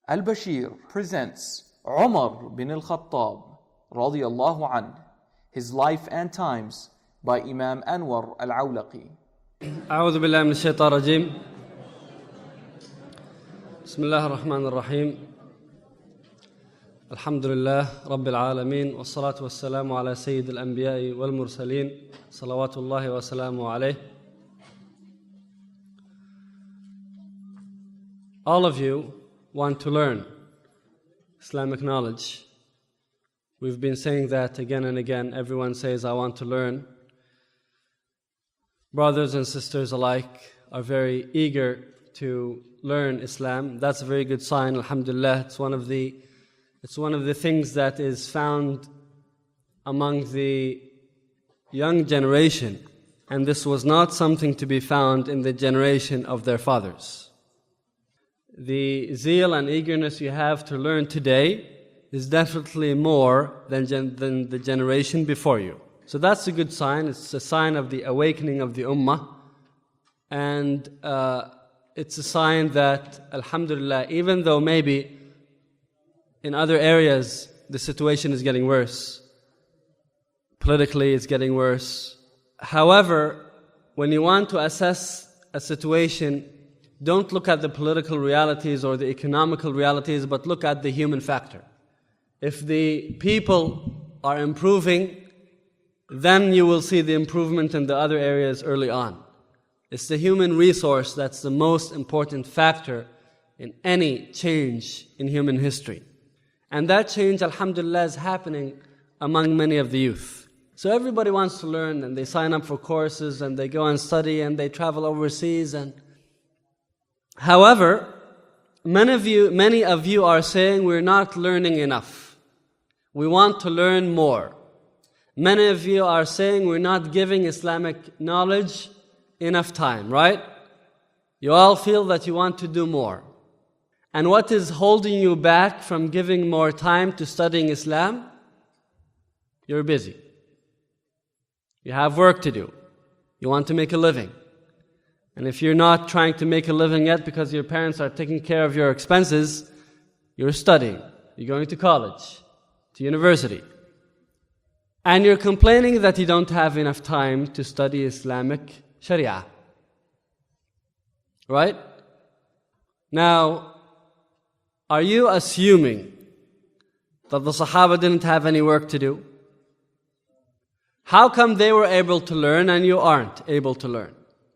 Al-Bashir presents Umar bin al-Khattab radiyallahu anh, his life and times by Imam Anwar al-Awlaqi. أعوذ بالله من الشيطان الرجيم. بسم الله الرحمن الرحيم. الحمد لله رب العالمين والصلاة والسلام على سيد الأنبياء والمرسلين صلوات الله وسلامه عليه. All of you want to learn Islamic knowledge. We've been saying that again and again. Everyone says, I want to learn. Brothers and sisters alike are very eager to learn Islam. That's a very good sign, alhamdulillah. It's one of the things that is found among the young generation. And this was not something to be found in the generation of their fathers. The zeal and eagerness you have to learn today is definitely more than the generation before you. So that's a good sign. It's a sign of the awakening of the ummah. And it's a sign that, alhamdulillah, even though maybe in other areas the situation is getting worse, politically it's getting worse. However, when you want to assess a situation, don't look at the political realities or the economical realities, but look at the human factor. If the people are improving, then you will see the improvement in the other areas early on. It's the human resource that's the most important factor in any change in human history. And that change, alhamdulillah, is happening among many of the youth. So everybody wants to learn, and they sign up for courses, and they go and study, and they travel overseas. However, many of you are saying we're not learning enough. We want to learn more. Many of you are saying we're not giving Islamic knowledge enough time, right? You all feel that you want to do more. And what is holding you back from giving more time to studying Islam? You're busy. You have work to do. You want to make a living. And if you're not trying to make a living yet because your parents are taking care of your expenses, you're studying. You're going to college, to university. And you're complaining that you don't have enough time to study Islamic Sharia. Right? Now, are you assuming that the Sahaba didn't have any work to do? How come they were able to learn and you aren't able to learn?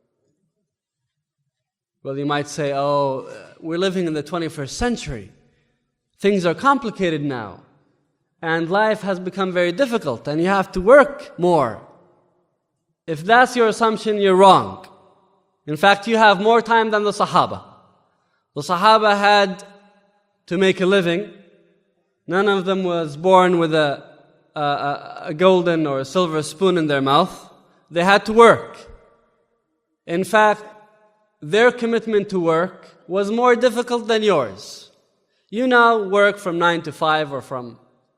Well, you might say, oh, we're living in the 21st century. Things are complicated now. And life has become very difficult and you have to work more. If that's your assumption, you're wrong. In fact, you have more time than the Sahaba. The Sahaba had to make a living. None of them was born with a golden or a silver spoon in their mouth. They had to work. In fact, their commitment to work was more difficult than yours. You now work from 9 to 5 or from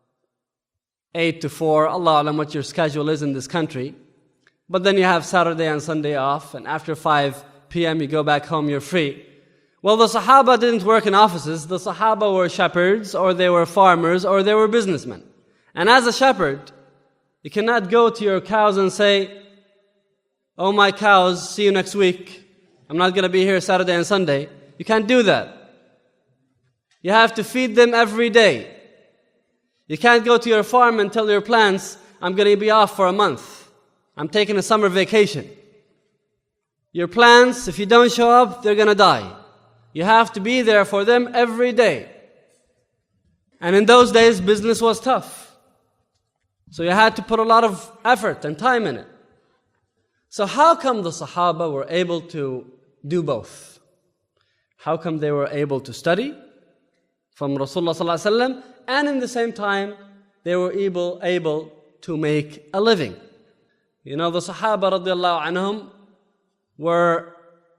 8 to 4, Allah alam what your schedule is in this country. But then you have Saturday and Sunday off, and after 5 p.m. you go back home, you're free. Well, the Sahaba didn't work in offices. The Sahaba were shepherds, or they were farmers, or they were businessmen. And as a shepherd, you cannot go to your cows and say, oh my cows, see you next week. I'm not going to be here Saturday and Sunday. You can't do that. You have to feed them every day. You can't go to your farm and tell your plants, I'm going to be off for a month. I'm taking a summer vacation. Your plants, if you don't show up, they're going to die. You have to be there for them every day. And in those days, business was tough. So you had to put a lot of effort and time in it. So how come the Sahaba were able to do both? How come they were able to study from Rasulullah sallallahu alaihi wasallam, and in the same time they were able to make a living? You know, the Sahaba radiallahu anhum were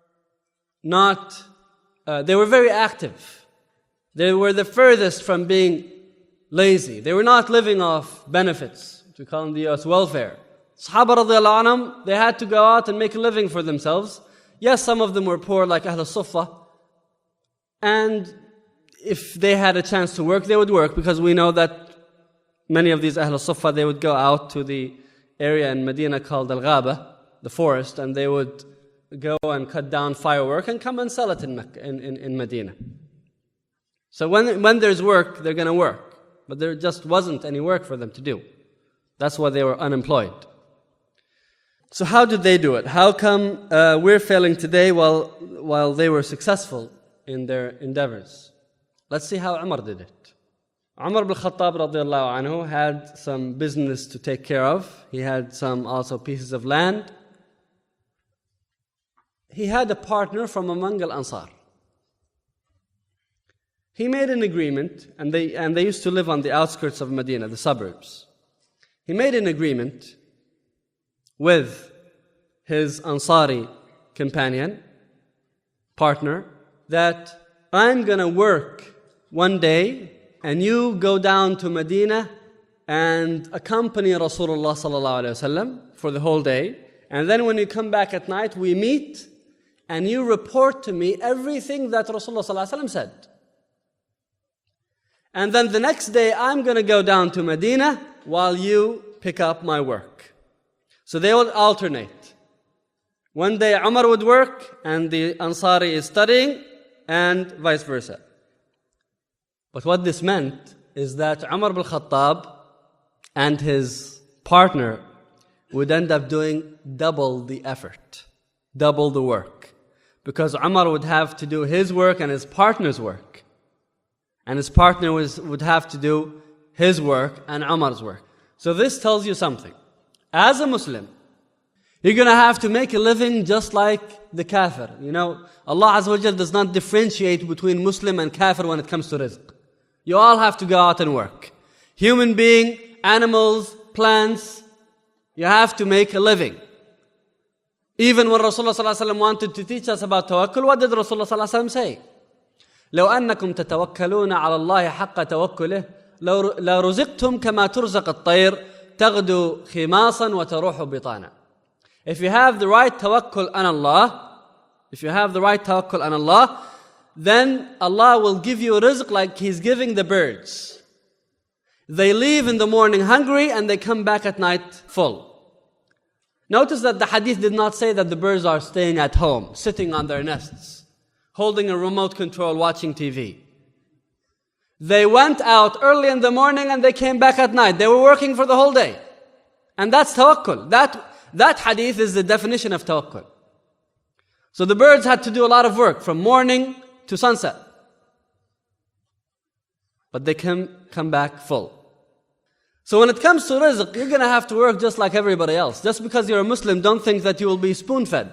not, they were very active. They were the furthest from being lazy. They were not living off benefits, we call them the US welfare. Sahaba radiallahu anhum, they had to go out and make a living for themselves. Yes, some of them were poor like Ahl al-Suffah. And if they had a chance to work, they would work, because we know that many of these Ahl al-Suffah, they would go out to the area in Medina called Al-Ghaba, the forest, and they would go and cut down firework and come and sell it in Medina. So when there's work, they're going to work. But there just wasn't any work for them to do. That's why they were unemployed. So how did they do it? How come we're failing today while they were successful in their endeavors? Let's see how Umar did it. Umar ibn Khattab radiallahu anhu had some business to take care of. He had some also pieces of land. He had a partner from among Al-Ansar. He made an agreement, and they used to live on the outskirts of Medina, the suburbs. He made an agreement with his Ansari companion, partner, that I'm going to work one day and you go down to Medina and accompany Rasulullah sallallahu alaihi wasallam for the whole day. And then when you come back at night, we meet and you report to me everything that Rasulullah sallallahu alaihi wasallam said. And then the next day, I'm going to go down to Medina while you pick up my work. So they would alternate. One day Umar would work and the Ansari is studying, and vice versa. But what this meant is that Umar ibn Khattab and his partner would end up doing double the effort, double the work. Because Umar would have to do his work and his partner's work. And his partner would have to do his work and Umar's work. So this tells you something. As a Muslim, you're going to have to make a living just like the kafir. You know, Allah Azza wa Jal does not differentiate between Muslim and kafir when it comes to rizq. You all have to go out and work. Human being, animals, plants, you have to make a living. Even when Rasulullah sallallahu alaihi wasallam wanted to teach us about tawakkul, what did Rasulullah sallallahu alaihi wasallam say? لو أنكم تتوكلون على الله حق توكله لرزقتم كما ترزق الطير تغدو خماصا وتروح بطانا. If you have the right tawakkul on Allah, then Allah will give you rizq like He's giving the birds. They leave in the morning hungry and they come back at night full. Notice that the hadith did not say that the birds are staying at home, sitting on their nests, holding a remote control, watching TV. They went out early in the morning and they came back at night. They were working for the whole day. And that's tawakkul. That hadith is the definition of tawakkul. So the birds had to do a lot of work from morning to sunset. But they come back full. So when it comes to rizq, you're going to have to work just like everybody else. Just because you're a Muslim, don't think that you will be spoon-fed.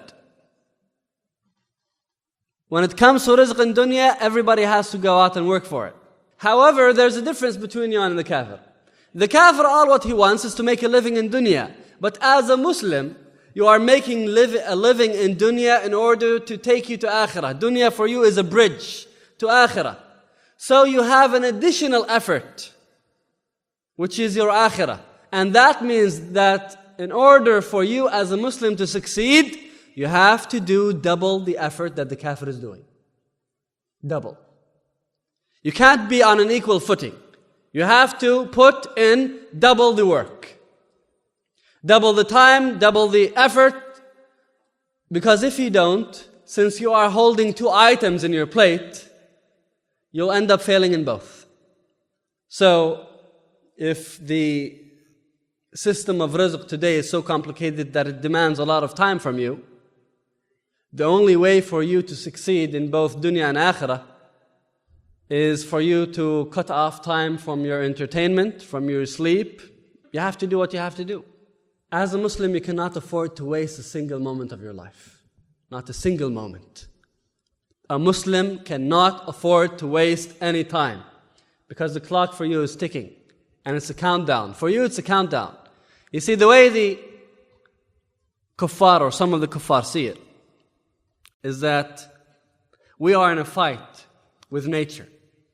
When it comes to rizq in dunya, everybody has to go out and work for it. However, there's a difference between you and the kafir. The kafir, all what he wants is to make a living in dunya. But as a Muslim, you are making a living in dunya in order to take you to akhirah. Dunya for you is a bridge to akhirah. So you have an additional effort, which is your akhirah. And that means that in order for you as a Muslim to succeed, you have to do double the effort that the kafir is doing. Double. You can't be on an equal footing. You have to put in double the work. Double the time, double the effort. Because if you don't, since you are holding two items in your plate, you'll end up failing in both. So, if the system of rizq today is so complicated that it demands a lot of time from you, the only way for you to succeed in both dunya and akhirah is for you to cut off time from your entertainment, from your sleep. You have to do what you have to do. As a Muslim, you cannot afford to waste a single moment of your life. Not a single moment. A Muslim cannot afford to waste any time, because the clock for you is ticking and it's a countdown. For you, it's a countdown. You see, the way the kuffar or some of the kuffar see it is that we are in a fight with nature.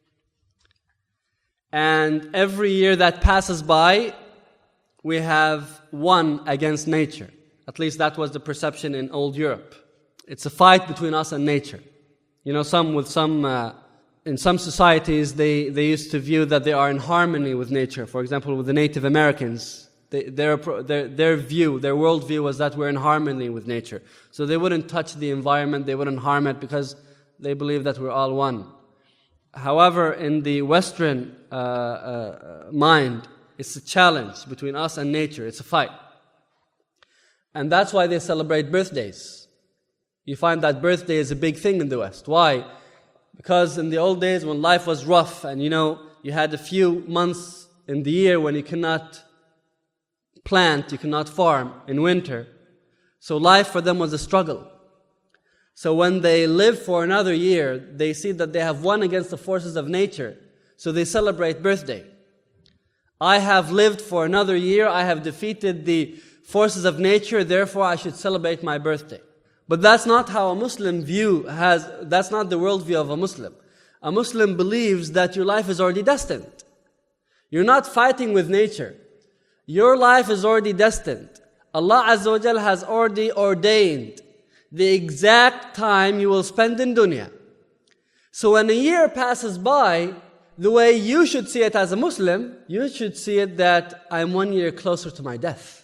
And every year that passes by, we have won against nature. At least that was the perception in old Europe. It's a fight between us and nature. You know, some in some societies, they used to view that they are in harmony with nature. For example, with the Native Americans, their view, their worldview was that we're in harmony with nature. So they wouldn't touch the environment, they wouldn't harm it because they believe that we're all one. However, in the Western mind, it's a challenge between us and nature. It's a fight. And that's why they celebrate birthdays. You find that birthday is a big thing in the West. Why? Because in the old days when life was rough and you had a few months in the year when you cannot plant, you cannot farm in winter. So life for them was a struggle. So when they live for another year, they see that they have won against the forces of nature. So they celebrate birthday. I have lived for another year, I have defeated the forces of nature, therefore I should celebrate my birthday. But that's not how a Muslim that's not the worldview of a Muslim. A Muslim believes that your life is already destined. You're not fighting with nature. Your life is already destined. Allah Azza wa Jal has already ordained the exact time you will spend in dunya. So when a year passes by, the way you should see it as a Muslim, you should see it that I'm 1 year closer to my death.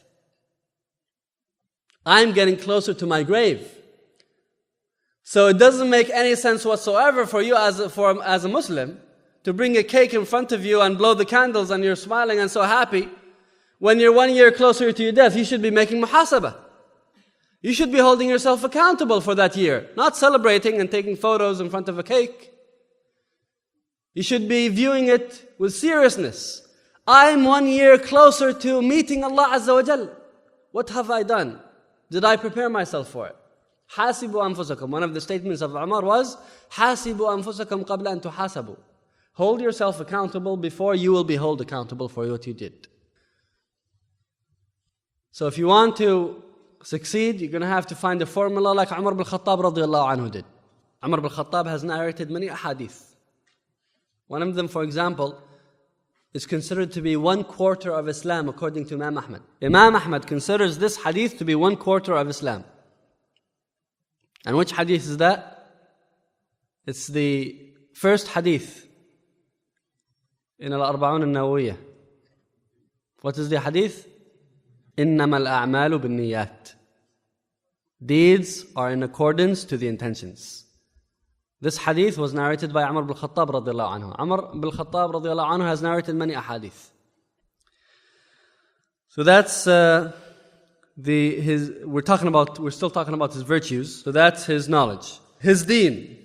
I'm getting closer to my grave. So it doesn't make any sense whatsoever for you as a Muslim to bring a cake in front of you and blow the candles and you're smiling and so happy. When you're 1 year closer to your death, you should be making muhasabah. You should be holding yourself accountable for that year, not celebrating and taking photos in front of a cake. You should be viewing it with seriousness. I'm 1 year closer to meeting Allah Azza wa Jal. What have I done? Did I prepare myself for it? حاسبوا أنفسكم. One of the statements of Umar was, حاسبوا أنفسكم قبل أن تحاسبوا. Hold yourself accountable before you will be held accountable for what you did. So if you want to succeed, you're going to have to find a formula like Umar ibn Khattab radiallahu anhu did. Umar ibn Khattab has narrated many ahadith. One of them, for example, is considered to be 1/4 of Islam according to Imam Ahmad. Imam Ahmad considers this hadith to be 1/4 of Islam. And which hadith is that? It's the first hadith in Al-Arba'un Al-Nawawiyah. What is the hadith? إِنَّمَا الْأَعْمَالُ بِالنِّيَّاتِ. Deeds are in accordance to the intentions. This hadith was narrated by Umar ibn Khattab radiallahu anhu. Umar ibn Khattab radiallahu anhu has narrated many ahadith. So that's we're still talking about his virtues. So that's his knowledge. His deen.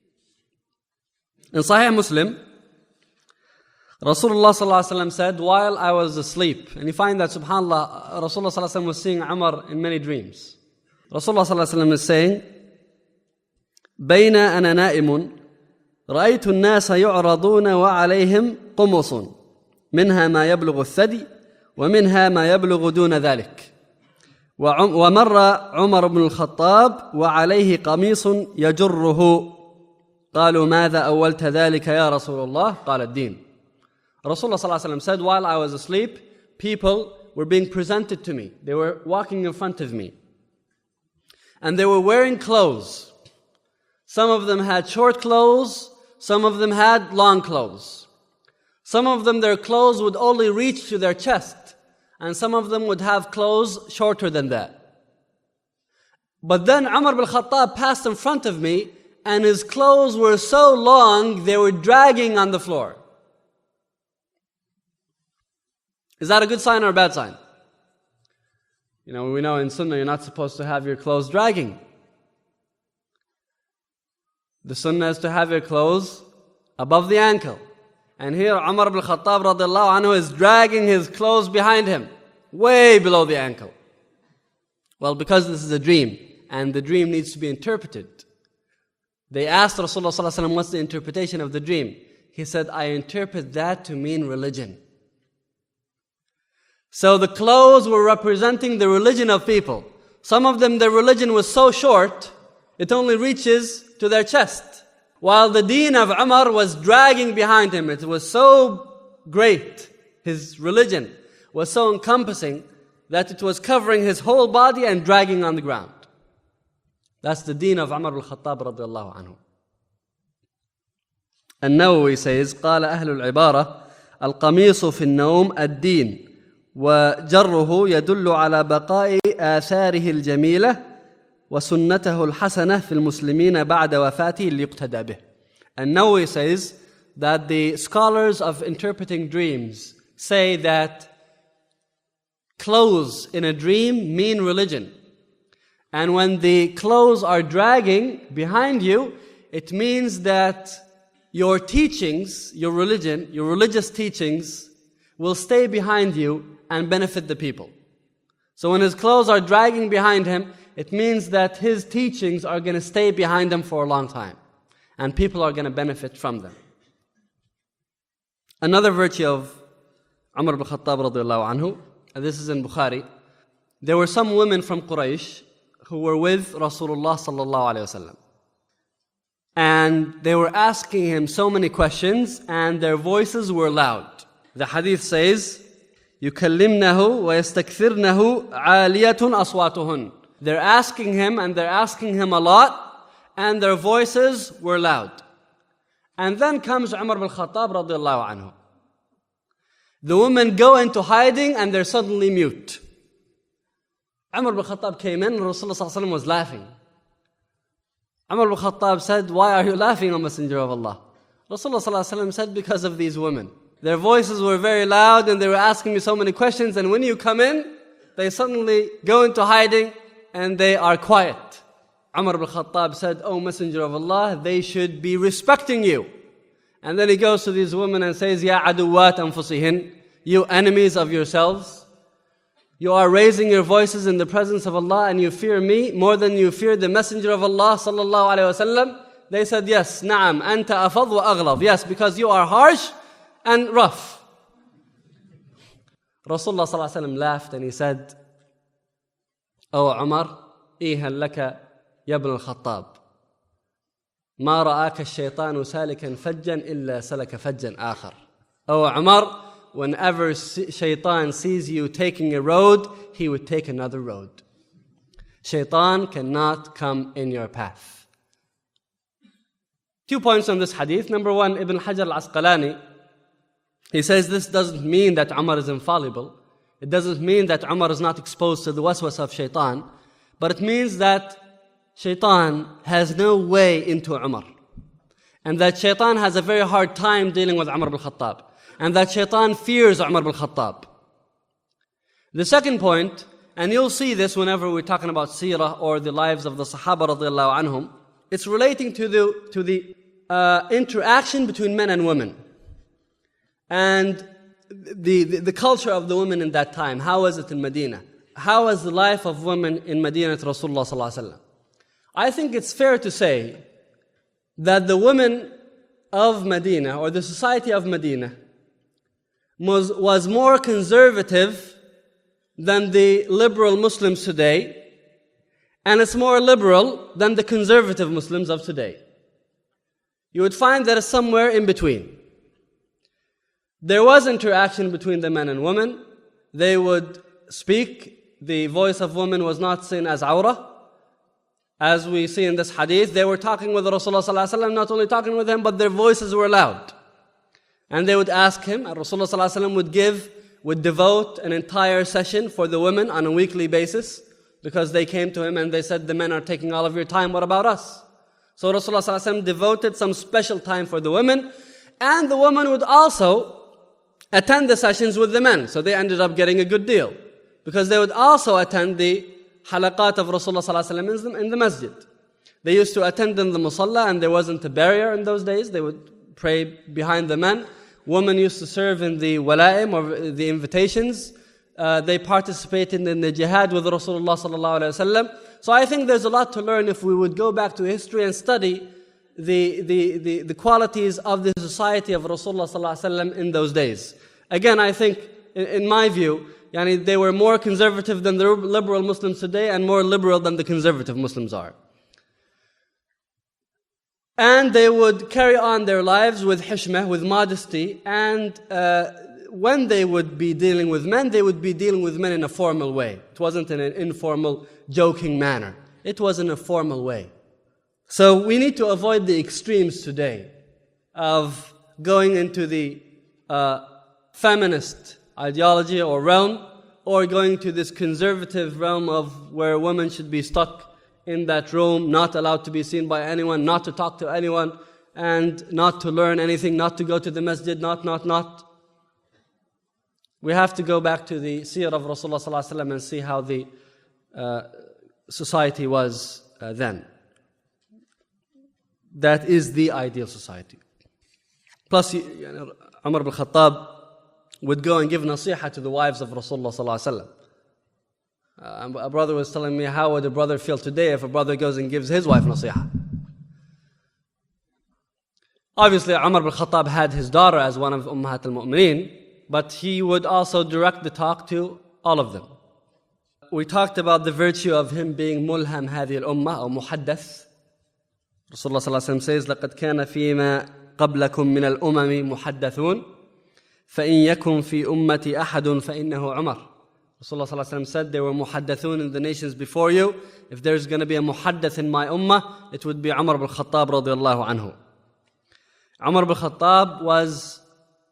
In Sahih Muslim, Rasulullah sallallahu alaihi wasallam said, while I was asleep, and you find that subhanAllah, Rasulullah sallallahu alaihi wasallam was seeing Umar in many dreams. Rasulullah sallallahu alaihi wasallam is saying, بين أنا نائم رأيت الناس يعرضون وعليهم قمص منها ما يبلغ الثدي ومنها ما يبلغ دون ذلك ومر عمر بن الخطاب وعليه قميص يجره قالوا ماذا أولت ذلك يا رسول الله قال الدين. Rasulullah sallallahu alaihi wasallam said, while I was asleep, people were being presented to me. They were walking in front of me. And they were wearing clothes. Some of them had short clothes, some of them had long clothes. Some of them, their clothes would only reach to their chest, and some of them would have clothes shorter than that. But then Umar ibn Khattab passed in front of me, and his clothes were so long, they were dragging on the floor. Is that a good sign or a bad sign? We know in Sunnah you're not supposed to have your clothes dragging. The Sunnah is to have your clothes above the ankle. And here Umar ibn Khattab radiallahu anhu is dragging his clothes behind him, way below the ankle. Well, because this is a dream, and the dream needs to be interpreted. They asked Rasulullah sallallahu alaihi wasallam, what's the interpretation of the dream? He said, I interpret that to mean religion. So the clothes were representing the religion of people. Some of them, their religion was so short, it only reaches to their chest. While the deen of Umar was dragging behind him. It was so great. His religion was so encompassing that it was covering his whole body and dragging on the ground. That's the deen of Umar al-Khattab radiallahu anhu. النووي says قال أهل العبارة القميص في النوم الدين وجره يدل على بقاء آثاره الجميلة وسنته الحسنة في المسلمين بعد وفاته ليقتدى به. النووي says that the scholars of interpreting dreams say that clothes in a dream mean religion. And when the clothes are dragging behind you, it means that your teachings, your religion, your religious teachings will stay behind you and benefit the people. So when his clothes are dragging behind him, it means that his teachings are going to stay behind him for a long time. And people are going to benefit from them. Another virtue of Umar ibn Khattab radiallahu anhu, and this is in Bukhari, there were some women from Quraysh who were with Rasulullah sallallahu alayhi wasallam. And they were asking him so many questions and their voices were loud. The hadith says, يُكَلِّمْنَهُ وَيَسْتَكْثِرْنَهُ عَالِيَةٌ أَصْوَاتُهُنْ. They're asking him and they're asking him a lot and their voices were loud. And then comes Umar ibn Khattab radiallahu anhu. The women go into hiding and they're suddenly mute. Umar ibn Khattab came in and Rasulullah sallallahu alaihi wasallam was laughing. Umar ibn Khattab said, "Why are you laughing, O Messenger of Allah?" Rasulullah sallallahu alaihi wasallam said, "Because of these women. Their voices were very loud and they were asking me so many questions, and when you come in, they suddenly go into hiding and they are quiet." Umar ibn Khattab said, "O Messenger of Allah, they should be respecting you." And then he goes to these women and says, "Ya aduwat anfusihin, you enemies of yourselves. You are raising your voices in the presence of Allah and you fear me more than you fear the Messenger of Allah sallallahu alaihi wasallam." They said, "Yes, na'am, anta afad wa aghlab." Yes, because you are harsh and rough. Rasulullah sallallahu alaihi wasallam laughed and he said, "O Umar, ihan laka ya ibn al-Khattab. ما رآك الشيطان سالكا فجا إلا سلك فجا آخر." O Umar, whenever shaitan sees you taking a road, he would take another road. Shaitan cannot come in your path. 2 points on this hadith. Number one, Ibn Hajar al-Asqalani, he says this doesn't mean that Umar is infallible. It doesn't mean that Umar is not exposed to the waswas of shaitan. But it means that shaitan has no way into Umar. And that shaitan has a very hard time dealing with Umar ibn Khattab. And that shaitan fears Umar ibn Khattab. The second point, and you'll see this whenever we're talking about seerah or the lives of the Sahaba radiallahu anhum, it's relating to the interaction between men and women. And the culture of the women in that time. How was it in Medina? How was the life of women in Medina to Rasulullah sallallahu alaihi wasallam? I think it's fair to say that the women of Medina, or the society of Medina, was more conservative than the liberal Muslims today, and it's more liberal than the conservative Muslims of today. You would find that it's somewhere in between. There was interaction between the men and women. They would speak. The voice of women was not seen as awrah. As we see in this hadith, they were talking with Rasulullah sallallahu alaihi wasallam, not only talking with him, but their voices were loud. And they would ask him, and Rasulullah sallallahu alaihi wasallam would devote an entire session for the women on a weekly basis, because they came to him and they said, "The men are taking all of your time, what about us?" So Rasulullah sallallahu alaihi wasallam devoted some special time for the women, and the women would also attend the sessions with the men. So they ended up getting a good deal, because they would also attend the halaqat of Rasulullah sallallahu alaihi wasallam in the masjid. They used to attend in the musalla, and there wasn't a barrier in those days. They would pray behind the men. Women used to serve in the wala'im, or the invitations. They participated in the jihad with Rasulullah sallallahu alaihi wasallam. So I think there's a lot to learn if we would go back to history and study the qualities of the society of Rasulullah sallallahu alaihi wasallam in those days. Again, I think, in my view, they were more conservative than the liberal Muslims today, and more liberal than the conservative Muslims are. And they would carry on their lives with hishmah, with modesty, and when they would be dealing with men, they would be dealing with men in a formal way. It wasn't in an informal, joking manner. It was in a formal way. So we need to avoid the extremes today. of going into the feminist ideology or realm, or going to this conservative realm of where women should be stuck in that room, not allowed to be seen by anyone, not to talk to anyone, and not to learn anything, not to go to the masjid, not. We have to go back to the seerah of Rasulullah sallallahu alaihi wasallam and see how the society was then. That is the ideal society. Plus, Umar ibn Khattab would go and give nasiha to the wives of Rasulullah sallallahu alaihi wasallam. A brother was telling me, how would a brother feel today if a brother goes and gives his wife nasiha? Obviously, Umar ibn Khattab had his daughter as one of Ummahat al-Mu'mineen, but he would also direct the talk to all of them. We talked about the virtue of him being mulham هذه الأمة or muhaddath. Rasulullah sallallahu alaihi wasallam says, لَقَدْ كَانَ فِيمَا قَبْلَكُم مِّنَ الْأُمَمِ مُحَدَّثُونَ فَإِن يَكُن فِي أُمَّتِي أَحَدٌ فَإِنَّهُ عُمَرٌ. Rasulullah sallallahu alaihi wasallam said there were muhaddathun in the nations before you. If there's going to be a muhaddath in my ummah, it would be Umar ibn Khattab radiyallahu anhu. Umar ibn Khattab was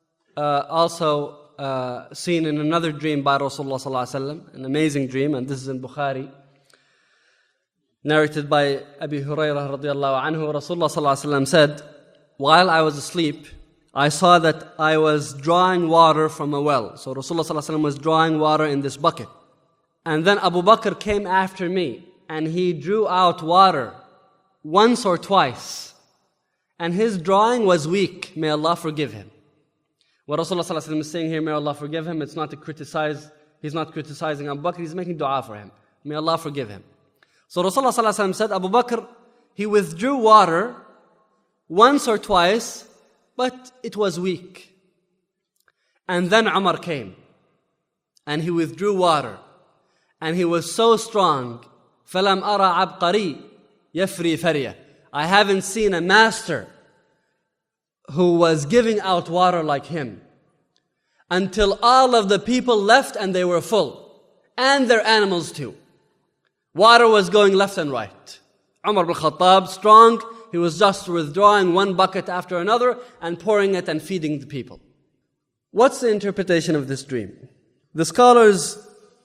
also seen in another dream by Rasulullah sallallahu alaihi wasallam, an amazing dream, and this is in Bukhari, narrated by Abi Hurairah radiyallahu anhu. Rasulullah sallallahu alaihi wasallam said, while I was asleep, I saw that I was drawing water from a well. So Rasulullah sallallahu alaihi wasallam was drawing water in this bucket. And then Abu Bakr came after me, and he drew out water once or twice. And his drawing was weak. May Allah forgive him. What Rasulullah sallallahu alaihi wasallam is saying here, may Allah forgive him, it's not to criticize, he's not criticizing Abu Bakr, he's making dua for him. May Allah forgive him. So Rasulullah sallallahu alaihi wasallam said, Abu Bakr, he withdrew water once or twice, but it was weak. And then Umar came, and he withdrew water, and he was so strong. فَلَمْ أَرَى عَبْقَرِي يَفْرِي فَرْيَةً. I haven't seen a master who was giving out water like him, until all of the people left and they were full, and their animals too. Water was going left and right. Umar ibn Khattab, strong, he was just withdrawing one bucket after another and pouring it and feeding the people. What's the interpretation of this dream? The scholars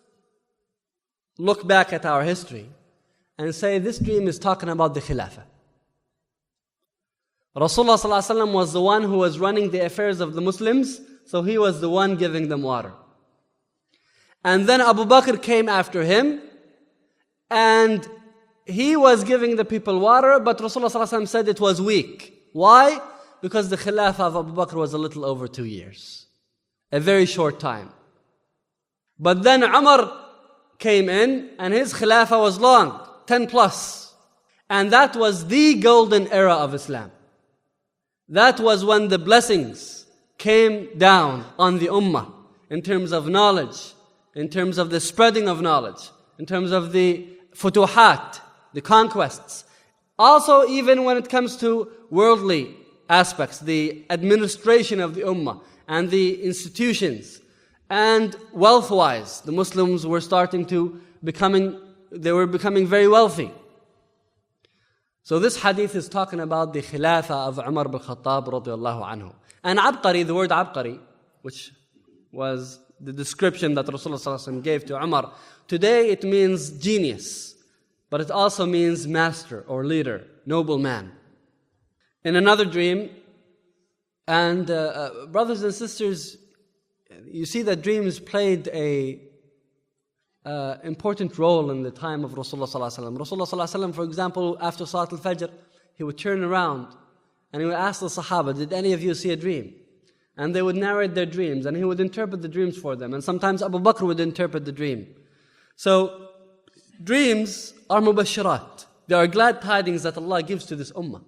look back at our history and say this dream is talking about the Khilafah. Rasulullah ﷺ was the one who was running the affairs of the Muslims, so he was the one giving them water. And then Abu Bakr came after him, and he was giving the people water, but Rasulullah ﷺ said it was weak. Why? Because the Khilafah of Abu Bakr was a little over 2 years. A very short time. But then Umar came in, and his Khilafah was long, 10 plus. And that was the golden era of Islam. That was when the blessings came down on the ummah in terms of knowledge, in terms of the spreading of knowledge, in terms of the futuhat, the conquests. Also, even when it comes to worldly aspects, the administration of the ummah and the institutions. And wealth-wise, the Muslims were starting to becoming very wealthy. So this hadith is talking about the Khilafah of Umar ibn Khattab radiyallahu anhu. And Abqari, the word Abqari, which was the description that Rasulullah gave to Umar, today it means genius, but it also means master or leader, noble man. In another dream, and brothers and sisters, you see that dreams played a important role in the time of Rasulullah sallallahu alaihi wasallam. Rasulullah sallallahu alaihi wasallam, for example, after Salat al-Fajr, he would turn around and he would ask the Sahaba, did any of you see a dream? And they would narrate their dreams, and he would interpret the dreams for them. And sometimes Abu Bakr would interpret the dream. So, dreams are mubashirat. They are glad tidings that Allah gives to this ummah.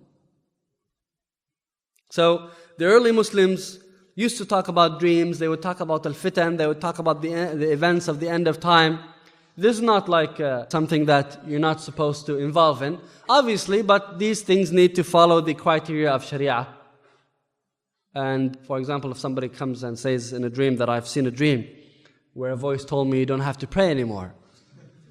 So, the early Muslims used to talk about dreams, they would talk about al-fitan, they would talk about the events of the end of time. This is not like something that you're not supposed to involve in, obviously, but these things need to follow the criteria of Sharia. And for example, if somebody comes and says in a dream that I've seen a dream where a voice told me you don't have to pray anymore.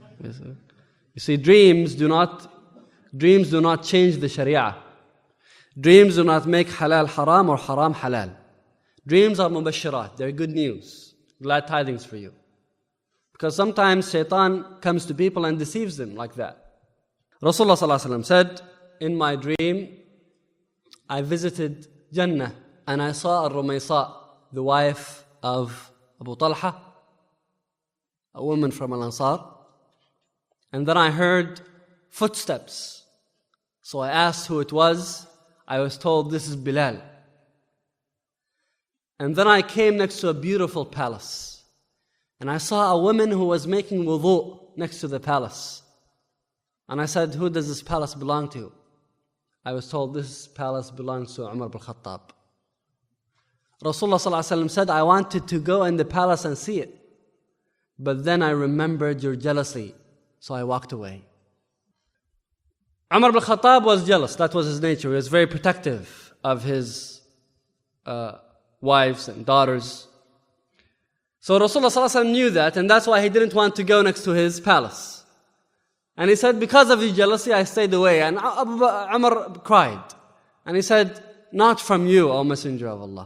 You see, dreams do not change the Sharia. Dreams do not make halal haram or haram halal. Dreams are mubashirat, they're good news, glad tidings for you. Because sometimes shaitan comes to people and deceives them like that. Rasulullah ﷺ said, in my dream, I visited Jannah and I saw Al-Rumaysa, the wife of Abu Talha, a woman from Al-Ansar. And then I heard footsteps. So I asked who it was. I was told, this is Bilal. And then I came next to a beautiful palace. And I saw a woman who was making wudu next to the palace. And I said, who does this palace belong to? I was told, this palace belongs to Umar ibn Khattab. Rasulullah ﷺ said, I wanted to go in the palace and see it. But then I remembered your jealousy, so I walked away. Umar ibn Khattab was jealous. That was his nature. He was very protective of his wives and daughters. So Rasulullah ﷺ knew that, and that's why he didn't want to go next to his palace. And he said, because of your jealousy, I stayed away. And Umar cried. And he said, not from you, O Messenger of Allah.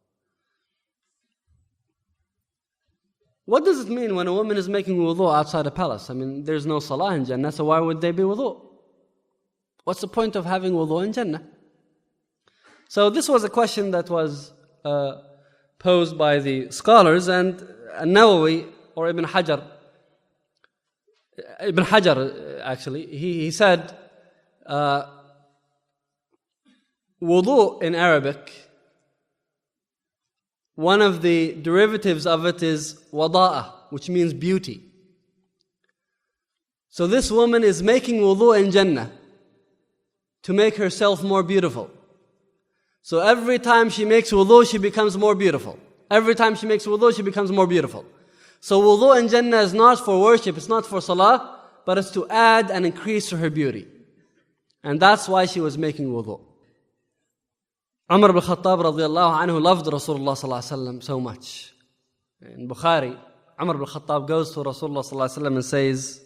What does it mean when a woman is making wudu outside a palace? I mean, there's no salah in Jannah, so why would there be wudu? What's the point of having wudu in Jannah? So this was a question that was posed by the scholars, and Nawawi or Ibn Hajar actually, he said, wudu in Arabic, one of the derivatives of it is wada'a, which means beauty. So this woman is making wudu in Jannah to make herself more beautiful. So every time she makes wudu, she becomes more beautiful. Every time she makes wudu, she becomes more beautiful. So wudu in Jannah is not for worship, it's not for salah, but it's to add and increase to her beauty. And that's why she was making wudu. Umar ibn Khattab radiallahu anhu loved Rasulullah sallallahu alaihi wasallam so much. In Bukhari, Umar ibn Khattab goes to Rasulullah sallallahu alaihi wasallam and says,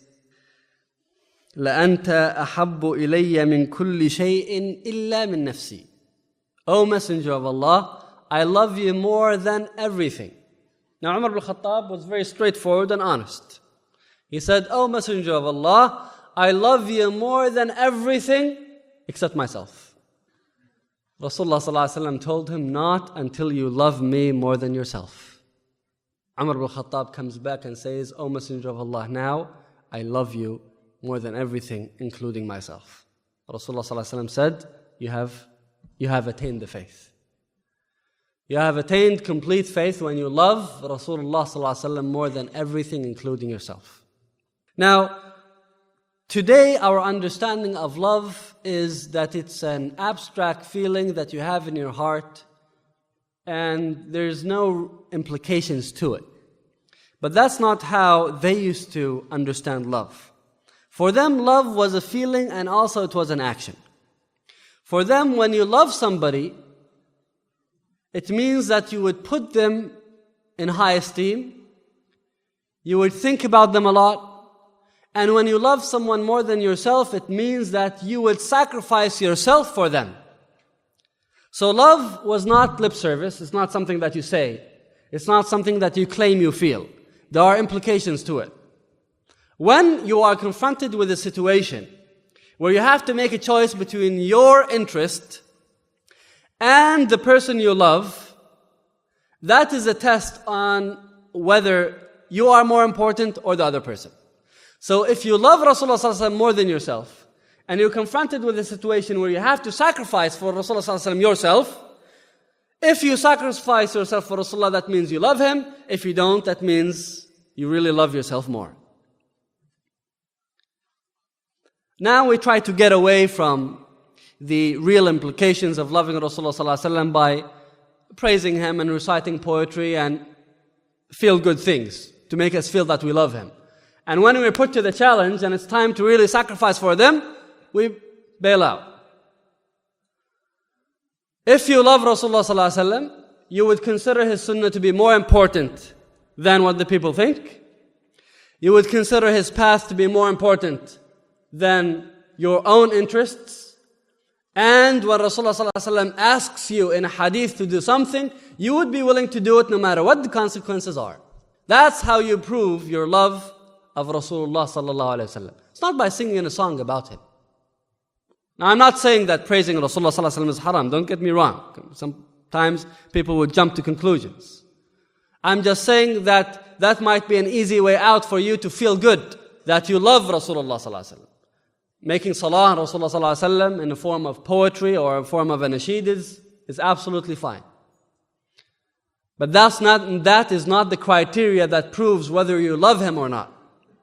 لَأَنْتَ أَحَبُّ إِلَيَّ مِنْ كُلِّ شَيْءٍ إِلَّا مِنْ نَفْسِي. O Messenger of Allah, I love you more than everything. Now Umar ibn Khattab was very straightforward and honest. He said, O Messenger of Allah, I love you more than everything except myself. Rasulullah ﷺ told him, not until you love me more than yourself. Umar ibn Khattab comes back and says, O Messenger of Allah, now I love you more than everything, including myself. Rasulullah ﷺ said, you have attained the faith. You have attained complete faith when you love Rasulullah ﷺ more than everything, including yourself. Now, today our understanding of love is that it's an abstract feeling that you have in your heart and there's no implications to it. But that's not how they used to understand love. For them, love was a feeling and also it was an action. For them, when you love somebody, it means that you would put them in high esteem, you would think about them a lot, and when you love someone more than yourself, it means that you would sacrifice yourself for them. So love was not lip service, it's not something that you say, it's not something that you claim you feel. There are implications to it. When you are confronted with a situation where you have to make a choice between your interest and the person you love, that is a test on whether you are more important or the other person. So if you love Rasulullah ﷺ more than yourself, and you're confronted with a situation where you have to sacrifice for Rasulullah ﷺ yourself, if you sacrifice yourself for Rasulullah, that means you love him. If you don't, that means you really love yourself more. Now we try to get away from the real implications of loving Rasulullah ﷺ by praising him and reciting poetry and feel-good things to make us feel that we love him. And when we're put to the challenge and it's time to really sacrifice for them, we bail out. If you love Rasulullah ﷺ, you would consider his sunnah to be more important than what the people think. You would consider his path to be more important than your own interests. And when Rasulullah asks you in a hadith to do something, you would be willing to do it no matter what the consequences are. That's how you prove your love of Rasulullah sallallahu alaihi wasallam. It's not by singing a song about him. Now, I'm not saying that praising Rasulullah sallallahu alaihi wasallam is haram. Don't get me wrong. Sometimes people would jump to conclusions. I'm just saying that that might be an easy way out for you to feel good that you love Rasulullah sallallahu alaihi wasallam. Making salah on Rasulullah sallallahu alaihi wasallam in a form of poetry or a form of a nasheed is absolutely fine. But that is not the criteria that proves whether you love him or not.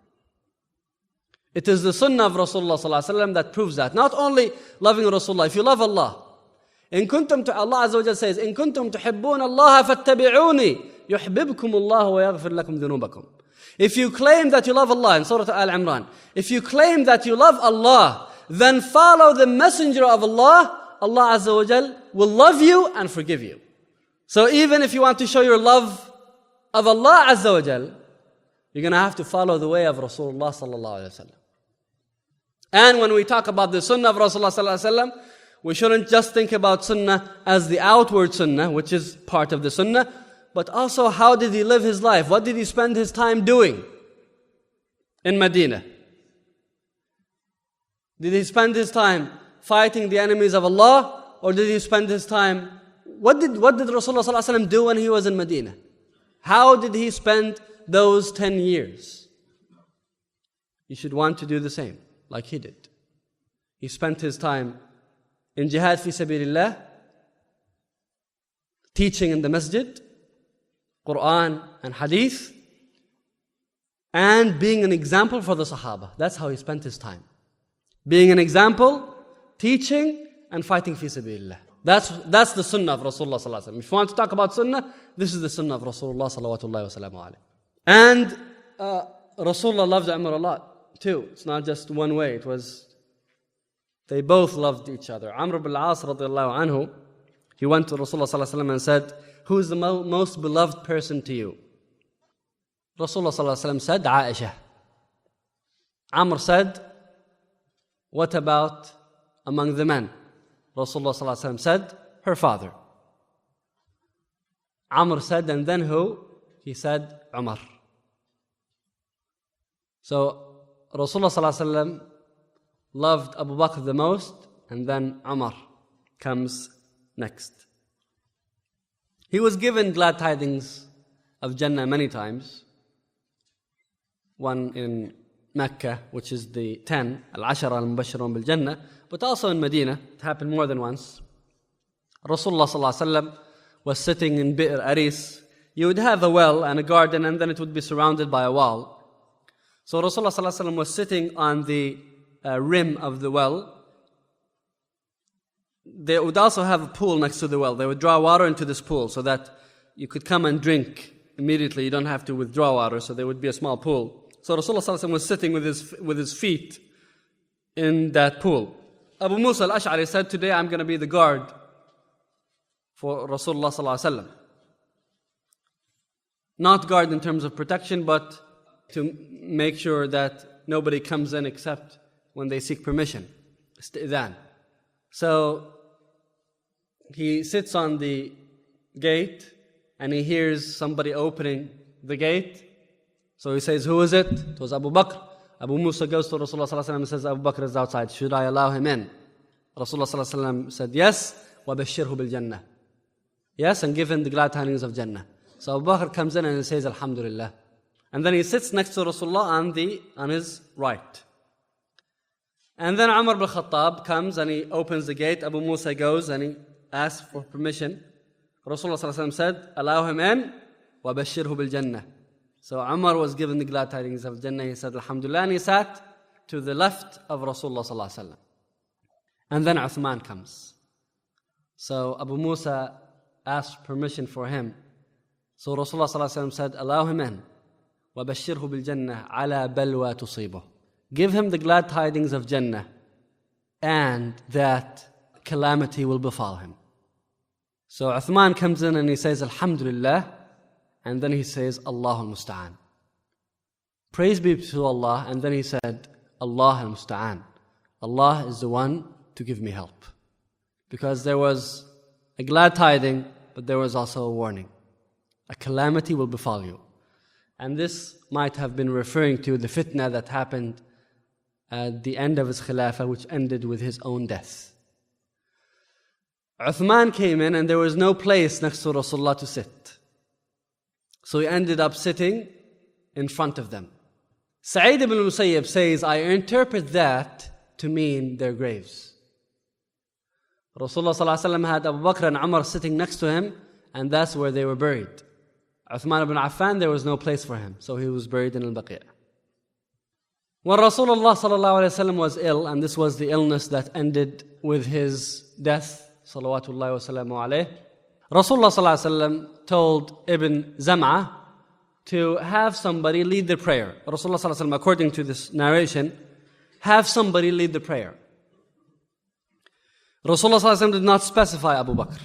It is the sunnah of Rasulullah sallallahu alaihi wasallam that proves that. Not only loving Rasulullah, if you love Allah, Allah Azza wa Jalla says, "In kuntum tuhibbun Allah fattabi'uni, yuhibbukum Allah wa yaghfir lakum dhunubakum." If you claim that you love Allah, in Surah Al-Imran, if you claim that you love Allah, then follow the messenger of Allah, Allah Azza wa Jal will love you and forgive you. So even if you want to show your love of Allah Azza wa Jal, you're going to have to follow the way of Rasulullah sallallahu alaihi wasallam. And when we talk about the sunnah of Rasulullah sallallahu alaihi wasallam, we shouldn't just think about sunnah as the outward sunnah, which is part of the sunnah, but also how did he live his life? What did he spend his time doing in Medina? Did he spend his time fighting the enemies of Allah, or did he spend his time... What did Rasulullah sallallahu alaihi wasallam do when he was in Medina? How did he spend those 10 years? You should want to do the same, like he did. He spent his time in jihad fi sabilillah, teaching in the masjid, Quran and Hadith, and being an example for the Sahaba. That's how he spent his time. Being an example, teaching, and fighting fi sabilillah. That's the sunnah of Rasulullah sallallahu alaihi wasallam. If you want to talk about sunnah, this is the sunnah of Rasulullah sallallahu alaihi wasallam. And Rasulullah loved Umar a lot too. It's not just one way. They both loved each other. Amr ibn al-As radiallahu anhu, he went to Rasulullah sallallahu alaihi wasallam and said, "Who is the most beloved person to you?" Rasulullah sallallahu alaihi wasallam said, "Aisha." Amr said, "What about among the men?" Rasulullah sallallahu alaihi wasallam said, "Her father." Amr said, "And then who?" He said, "Umar." So Rasulullah sallallahu alaihi wasallam loved Abu Bakr the most, and then Umar comes next. He was given glad tidings of Jannah many times. One in Mecca, which is the 10, Al-Ashara al-Mubashirun bil-Jannah, but also in Medina. It happened more than once. Rasulullah sallallahu alaihi wasallam was sitting in Bi'r Aris. You would have a well and a garden, and then it would be surrounded by a wall. So Rasulullah sallallahu alaihi wasallam was sitting on the rim of the well. They would also have a pool next to the well. They would draw water into this pool so that you could come and drink immediately. You don't have to withdraw water, so there would be a small pool. So Rasulullah sallallahu alaihi wasallam was sitting with his feet in that pool. Abu Musa al-Ash'ari said, "Today I'm going to be the guard for Rasulullah sallallahu alaihi wasallam." Not guard in terms of protection, but to make sure that nobody comes in except when they seek permission. Istidhan. So he sits on the gate and he hears somebody opening the gate. So he says, "Who is it?" It was Abu Bakr. Abu Musa goes to Rasulullah sallallahu alaihi wasallam and says, "Abu Bakr is outside. Should I allow him in?" Rasulullah sallallahu alaihi wasallam said, "Yes, وَبَشِّرْهُ بِالْجَنَّةِ." Yes, and give him the glad tidings of Jannah. So Abu Bakr comes in and he says, "Alhamdulillah." And then he sits next to Rasulullah on his right. And then Umar ibn Khattab comes and he opens the gate. Abu Musa goes and he asks for permission. Rasulullah sallallahu alaihi wasallam said, "Allow him in, وَبَشِّرْهُ بِالْجَنَّةِ." So Umar was given the glad tidings of Jannah. He said, "Alhamdulillah," and he sat to the left of Rasulullah sallallahu alaihi wasallam. And then Uthman comes. So Abu Musa asked permission for him. So Rasulullah sallallahu alaihi wasallam said, "Allow him in, وَبَشِّرْهُ بِالْجَنَّةِ عَلَى بَلْوَى تُصِيبُهُ." Give him the glad tidings of Jannah, and that calamity will befall him. So Uthman comes in and he says, "Alhamdulillah," and then he says, "Allahu al-Musta'an." Praise be to Allah, and then he said, "Allah al-Musta'an." Allah is the one to give me help. Because there was a glad tiding, but there was also a warning. A calamity will befall you. And this might have been referring to the fitna that happened at the end of his khilafah, which ended with his own death. Uthman came in and there was no place next to Rasulullah to sit. So he ended up sitting in front of them. Sa'id ibn Musayyib says, I interpret that to mean their graves. Rasulullah ﷺ had Abu Bakr and Umar sitting next to him, and that's where they were buried. Uthman ibn Affan, there was no place for him, so he was buried in al-Baqi'. When Rasulullah ﷺ was ill, and this was the illness that ended with his death, salawatullahi wa salamu alayh, Rasulullah ﷺ told Ibn Zam'ah to have somebody lead the prayer. Rasulullah ﷺ, according to this narration, have somebody lead the prayer. Rasulullah ﷺ did not specify Abu Bakr.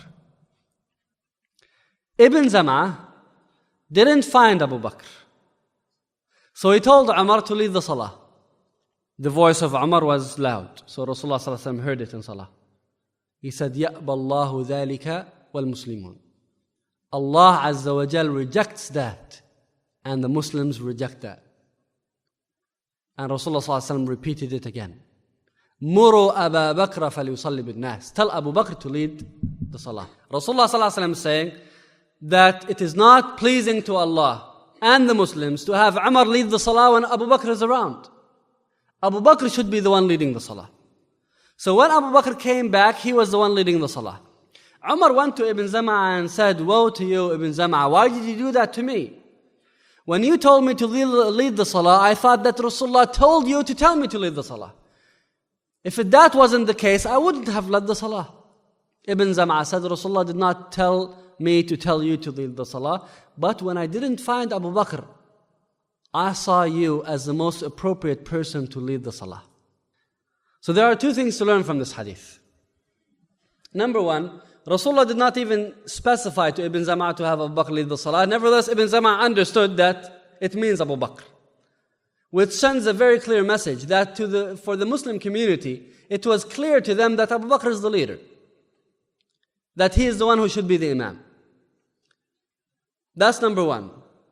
Ibn Zam'ah didn't find Abu Bakr. So he told Umar to lead the salah. The voice of Umar was loud. So Rasulullah ﷺ heard it in salah. He said, يَأْبَى اللَّهُ ذَلِكَ وَالْمُسْلِمُونَ. Allah Azza wa Jal rejects that, and the Muslims reject that. And Rasulullah ﷺ repeated it again. مُرُوا أَبَا بَكْرَ فَلْيُصَلِّ بِالنَّاسِ. Tell Abu Bakr to lead the salah. Rasulullah ﷺ is saying that it is not pleasing to Allah and the Muslims to have Umar lead the salah when Abu Bakr is around. Abu Bakr should be the one leading the salah. So when Abu Bakr came back, he was the one leading the salah. Umar went to Ibn Zam'ah and said, woe to you, Ibn Zam'ah, why did you do that to me? When you told me to lead the salah, I thought that Rasulullah told you to tell me to lead the salah. If that wasn't the case, I wouldn't have led the salah. Ibn Zam'ah said, Rasulullah did not tell me to tell you to lead the salah, but when I didn't find Abu Bakr, I saw you as the most appropriate person to lead the salah. So there are two things to learn from this hadith. Number one, Rasulullah did not even specify to Ibn Zam'ah to have Abu Bakr lead the salah. Nevertheless, Ibn Zam'ah understood that it means Abu Bakr, which sends a very clear message that for the Muslim community, it was clear to them that Abu Bakr is the leader, that he is the one who should be the imam. That's number one.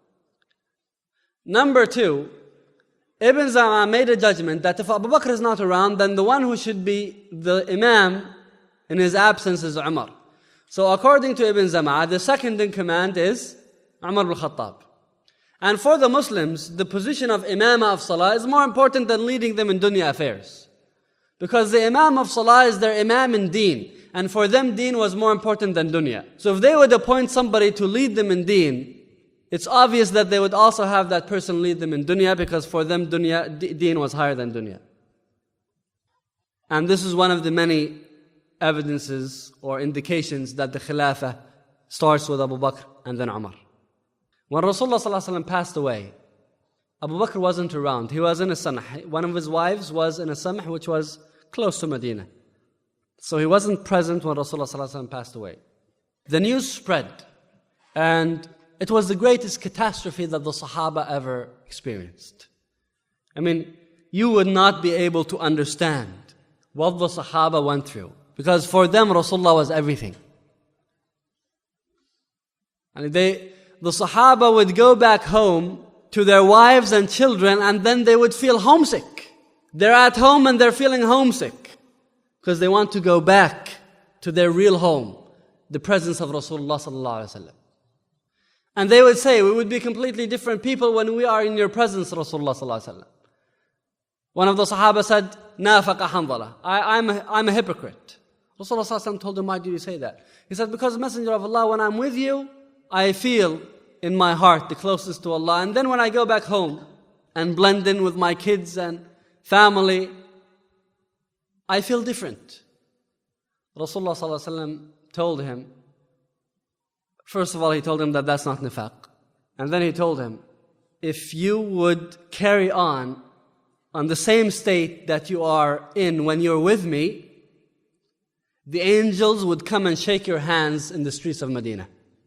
Number two, Ibn Zam'ah made a judgment that if Abu Bakr is not around, then the one who should be the imam in his absence is Umar. So according to Ibn Zam'ah, the second in command is Umar al-Khattab. And for the Muslims, the position of imamah of salah is more important than leading them in dunya affairs. Because the imam of salah is their imam in deen. And for them, deen was more important than dunya. So if they would appoint somebody to lead them in deen, it's obvious that they would also have that person lead them in dunya, because for them, deen was higher than dunya. And this is one of the many evidences or indications that the Khilafah starts with Abu Bakr and then Umar. When Rasulullah ﷺ passed away, Abu Bakr wasn't around. He was in a Samh. One of his wives was in a Samh, which was close to Medina. So he wasn't present when Rasulullah ﷺ passed away. The news spread, and it was the greatest catastrophe that the Sahaba ever experienced. I mean, you would not be able to understand what the Sahaba went through, because for them Rasulullah was everything. And the Sahaba would go back home to their wives and children, and then they would feel homesick. They're at home and they're feeling homesick because they want to go back to their real home, the presence of Rasulullah sallallahu alaihi wasallam. And they would say, we would be completely different people when we are in your presence, Rasulullah sallallahu alaihi wasallam. One of the Sahaba said, "Nafaqa Hanzala, I'm a hypocrite." Rasulullah sallallahu alaihi wasallam told him, "Why do you say that?" He said, "Because Messenger of Allah, when I'm with you, I feel in my heart the closest to Allah. And then when I go back home and blend in with my kids and family, I feel different." Rasulullah sallallahu alaihi wasallam told him, first of all, he told him that that's not nifaq. And then he told him, if you would carry on the same state that you are in when you're with me, the angels would come and shake your hands in the streets of Medina.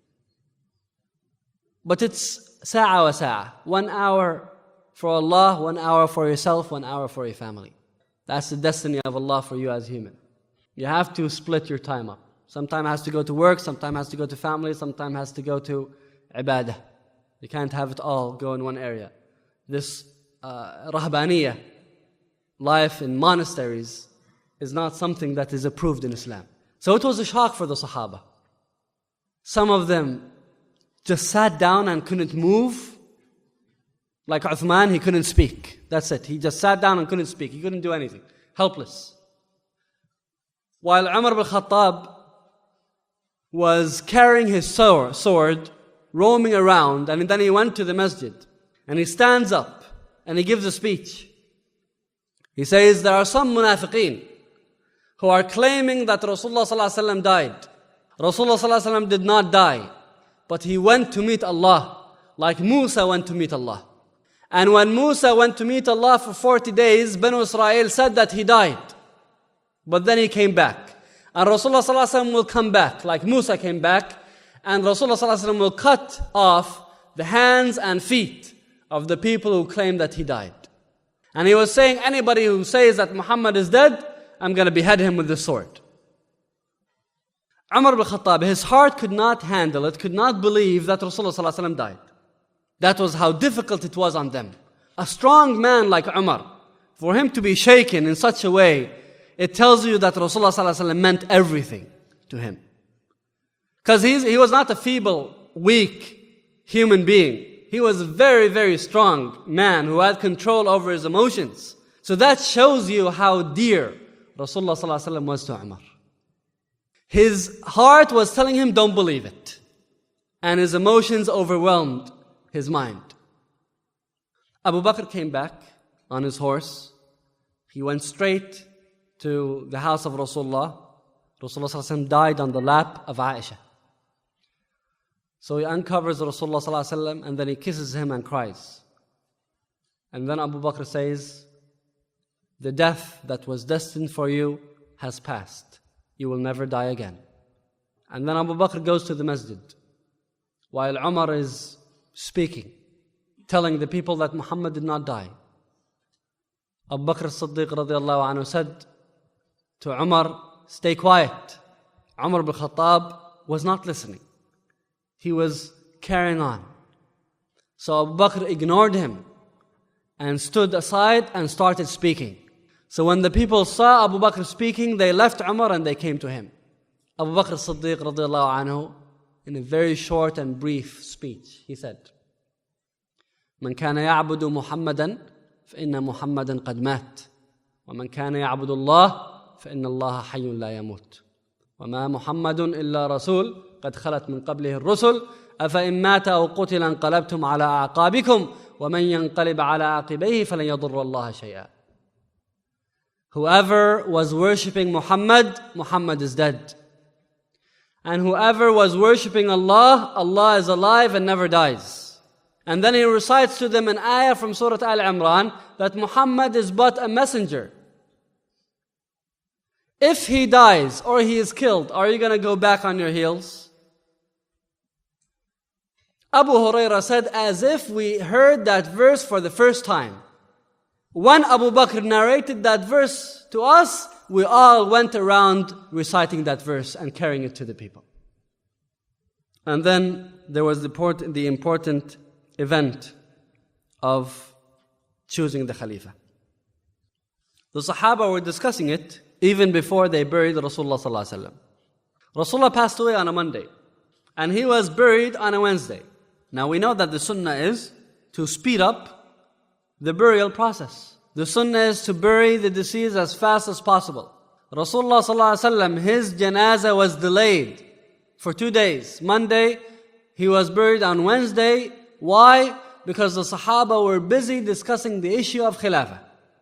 But it's sa'a wa sa'a. 1 hour for Allah, 1 hour for yourself, 1 hour for your family. That's the destiny of Allah for you as human. You have to split your time up. Sometimes has to go to work, sometimes has to go to family, sometimes has to go to ibadah. You can't have it all go in one area. This rahbaniyah, life in monasteries, is not something that is approved in Islam. So it was a shock for the Sahaba. Some of them just sat down and couldn't move. Like Uthman, he couldn't speak. That's it. He just sat down and couldn't speak. He couldn't do anything. Helpless. While Umar ibn Khattab was carrying his sword, roaming around, and then he went to the masjid, and he stands up, and he gives a speech. He says, there are some munafiqeen who are claiming that Rasulullah ﷺ died. Rasulullah ﷺ did not die, but he went to meet Allah, like Musa went to meet Allah. And when Musa went to meet Allah for 40 days, Banu Israel said that he died. But then he came back. And Rasulullah ﷺ will come back, like Musa came back, and Rasulullah ﷺ will cut off the hands and feet of the people who claim that he died. And he was saying, anybody who says that Muhammad is dead, I'm going to behead him with the sword. Umar ibn Khattab, his heart could not handle it, could not believe that Rasulullah ﷺ died. That was how difficult it was on them. A strong man like Umar, for him to be shaken in such a way, it tells you that Rasulullah ﷺ meant everything to him. Because he was not a feeble, weak human being. He was a very, very strong man who had control over his emotions. So that shows you how dear Rasulullah ﷺ was to Umar. His heart was telling him, don't believe it. And his emotions overwhelmed his mind. Abu Bakr came back on his horse. He went straight to the house of Rasulullah. Rasulullah ﷺ died on the lap of Aisha. So he uncovers Rasulullah ﷺ and then he kisses him and cries. And then Abu Bakr says, the death that was destined for you has passed. You will never die again. And then Abu Bakr goes to the masjid while Umar is speaking, telling the people that Muhammad did not die. Abu Bakr as-Siddiq radiallahu anhu said to Umar, stay quiet. Umar ibn Khattab was not listening. He was carrying on. So Abu Bakr ignored him and stood aside and started speaking. So when the people saw Abu Bakr speaking, they left Umar and they came to him. Abu Bakr as-Siddiq radiallahu anhu, in a very short and brief speech, he said, من كان يعبد محمدا فإن محمدا قد مات ومن كان يعبد الله فإن الله حي لا يموت وما محمد إلا رسول قد خلت من قبله الرسل أفإن مات أو قتل انقلبتم على أعقابكم ومن ينقلب على عقبيه فلن يضر الله شيئا. Whoever was worshipping Muhammad, Muhammad is dead. And whoever was worshipping Allah, Allah is alive and never dies. And then he recites to them an ayah from Surah Al-Imran that Muhammad is but a messenger. If he dies or he is killed, are you going to go back on your heels? Abu Hurairah said, as if we heard that verse for the first time. When Abu Bakr narrated that verse to us, we all went around reciting that verse and carrying it to the people. And then there was the important event of choosing the Khalifa. The Sahaba were discussing it even before they buried Rasulullah sallallahu alaihi wasallam. Rasulullah passed away on a Monday, and he was buried on a Wednesday. Now we know that the sunnah is to speed up the burial process. The sunnah is to bury the deceased as fast as possible. Rasulullah sallallahu alaihi wasallam, his janazah was delayed for 2 days. Monday, he was buried on Wednesday. Why? Because the Sahaba were busy discussing the issue of Khilafah.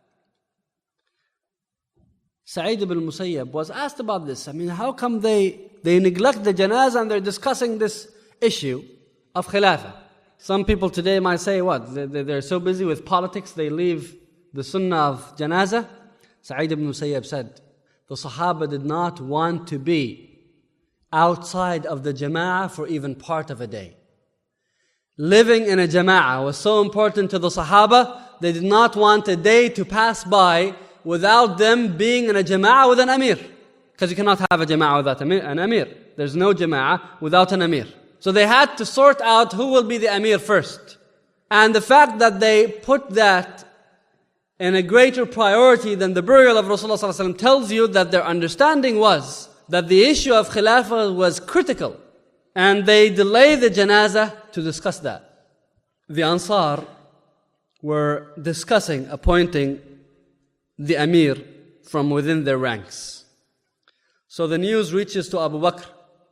Sa'id ibn Musayyab was asked about this. How come they neglect the janazah and they're discussing this issue of Khilafah? Some people today might say, what? They're so busy with politics, they leave the sunnah of janazah? Sa'id ibn Musayyab said, the Sahaba did not want to be outside of the jama'ah for even part of a day. Living in a jama'ah was so important to the Sahaba, they did not want a day to pass by without them being in a jama'ah with an amir. Because you cannot have a jama'ah without an amir. There's no jama'ah without an amir. So they had to sort out who will be the amir first. And the fact that they put that in a greater priority than the burial of Rasulullah ﷺ tells you that their understanding was that the issue of khilafah was critical. And they delayed the janazah to discuss that. The Ansar were discussing appointing the amir from within their ranks. So the news reaches to Abu Bakr,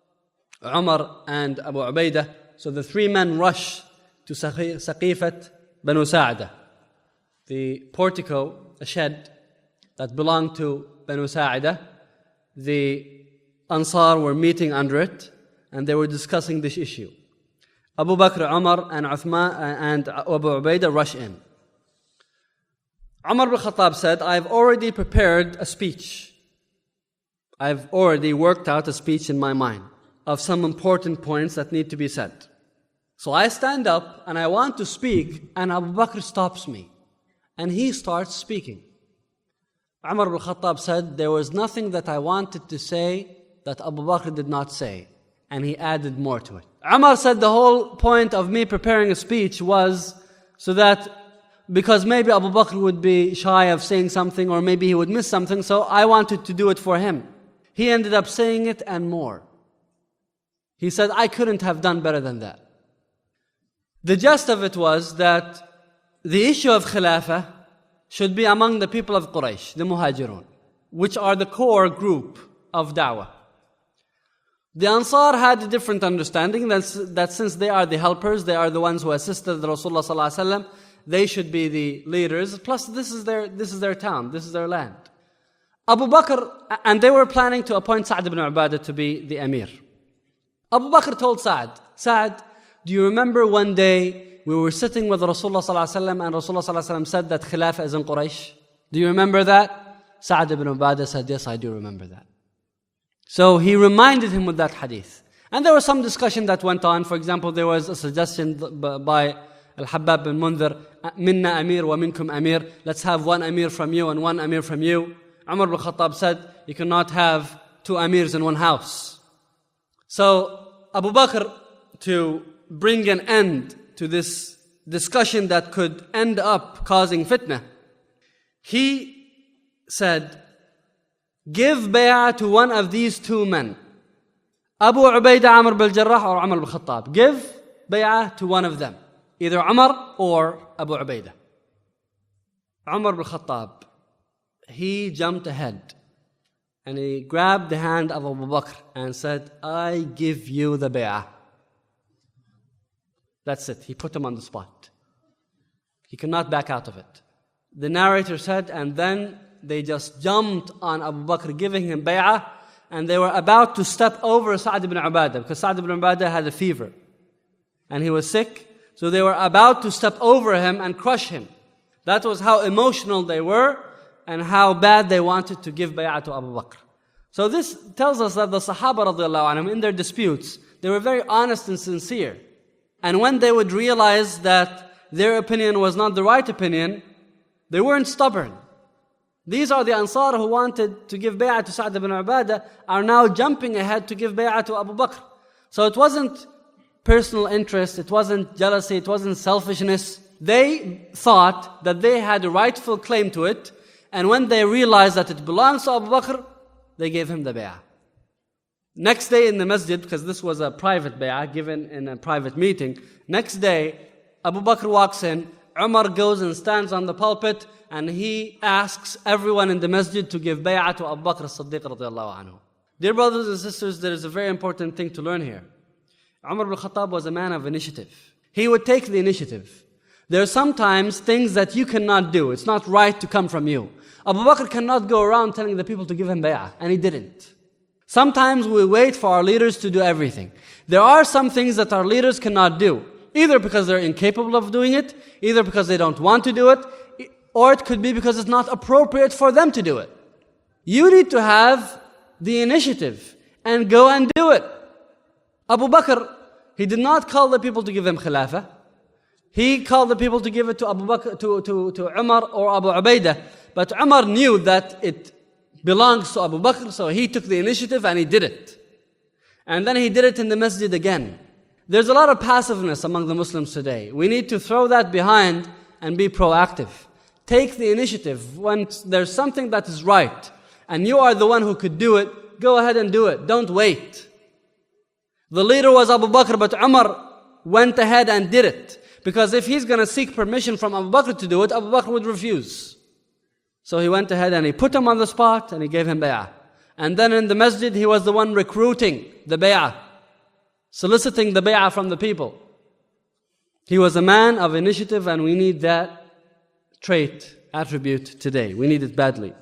Umar and Abu Ubaidah. So the three men rush to Saqifat Banu Sa'dah, the portico, a shed that belonged to Banu Sa'dah. The Ansar were meeting under it and they were discussing this issue. Abu Bakr, Umar and Uthman and Abu Ubaidah rush in. Umar bin Khattab said, I've already prepared a speech. I've already worked out a speech in my mind of some important points that need to be said. So I stand up and I want to speak, and Abu Bakr stops me. And he starts speaking. Umar bin Khattab said, there was nothing that I wanted to say that Abu Bakr did not say. And he added more to it. Umar said the whole point of me preparing a speech was so that because maybe Abu Bakr would be shy of saying something or maybe he would miss something, so I wanted to do it for him. He ended up saying it and more. He said, I couldn't have done better than that. The gist of it was that the issue of khilafah should be among the people of Quraysh, the Muhajirun, which are the core group of da'wah. The Ansar had a different understanding that since they are the helpers, they are the ones who assisted Rasulullah ﷺ, they should be the leaders. Plus, this is their town, this is their land. Abu Bakr, and they were planning to appoint Sa'd ibn Ubadah to be the emir. Abu Bakr told Sa'd, do you remember one day we were sitting with Rasulullah ﷺ and Rasulullah ﷺ said that khilafah is in Quraysh? Do you remember that? Sa'd ibn Ubadah said, yes, I do remember that. So he reminded him with that hadith. And there was some discussion that went on. For example, there was a suggestion by Al-Habbab bin Mundhir, minna amir wa minkum amir. Let's have one amir from you and one amir from you. Umar bin Khattab said, you cannot have two amirs in one house. So Abu Bakr, to bring an end to this discussion that could end up causing fitna, he said, give bay'ah to one of these two men. Abu Ubaidah Amr bin Jarrah or Umar bin Khattab. Give bay'ah to one of them. Either Umar or Abu Ubaidah. Umar bin Khattab, he jumped ahead and he grabbed the hand of Abu Bakr and said, I give you the bay'ah. That's it. He put him on the spot. He could not back out of it. The narrator said, and then they just jumped on Abu Bakr, giving him bay'ah, and they were about to step over Sa'd ibn Ubadah, because Sa'd ibn Ubadah had a fever and he was sick. So they were about to step over him and crush him. That was how emotional they were and how bad they wanted to give bay'ah to Abu Bakr. So this tells us that the Sahaba radiallahu anhum, in their disputes, they were very honest and sincere. And when they would realize that their opinion was not the right opinion, they weren't stubborn. These are the Ansar who wanted to give bay'ah to Sa'd ibn Ubadah, are now jumping ahead to give bay'ah to Abu Bakr. So it wasn't personal interest, it wasn't jealousy, it wasn't selfishness. They thought that they had a rightful claim to it, and when they realized that it belongs to Abu Bakr, they gave him the bay'ah. Next day in the masjid, because this was a private bay'ah given in a private meeting, next day Abu Bakr walks in, Umar goes and stands on the pulpit, and he asks everyone in the masjid to give bay'ah to Abu Bakr as-Siddiq radiyallahu anhu. Dear brothers and sisters, there is a very important thing to learn here. Umar bin Khattab was a man of initiative. He would take the initiative. There are sometimes things that you cannot do. It's not right to come from you. Abu Bakr cannot go around telling the people to give him bay'ah, and he didn't. Sometimes we wait for our leaders to do everything. There are some things that our leaders cannot do, either because they're incapable of doing it, either because they don't want to do it, or it could be because it's not appropriate for them to do it. You need to have the initiative and go and do it. Abu Bakr, he did not call the people to give him khilafah. He called the people to give it to Abu Bakr, to Umar or Abu Ubaidah. But Umar knew that it belongs to Abu Bakr, so he took the initiative and he did it. And then he did it in the masjid again. There's a lot of passiveness among the Muslims today. We need to throw that behind and be proactive. Take the initiative. When there's something that is right and you are the one who could do it, go ahead and do it. Don't wait. The leader was Abu Bakr, but Umar went ahead and did it. Because if he's going to seek permission from Abu Bakr to do it, Abu Bakr would refuse. So he went ahead and he put him on the spot and he gave him bay'ah. And then in the masjid, he was the one recruiting the bay'ah, soliciting the bay'ah from the people. He was a man of initiative, and we need that trait, attribute today. We need it badly.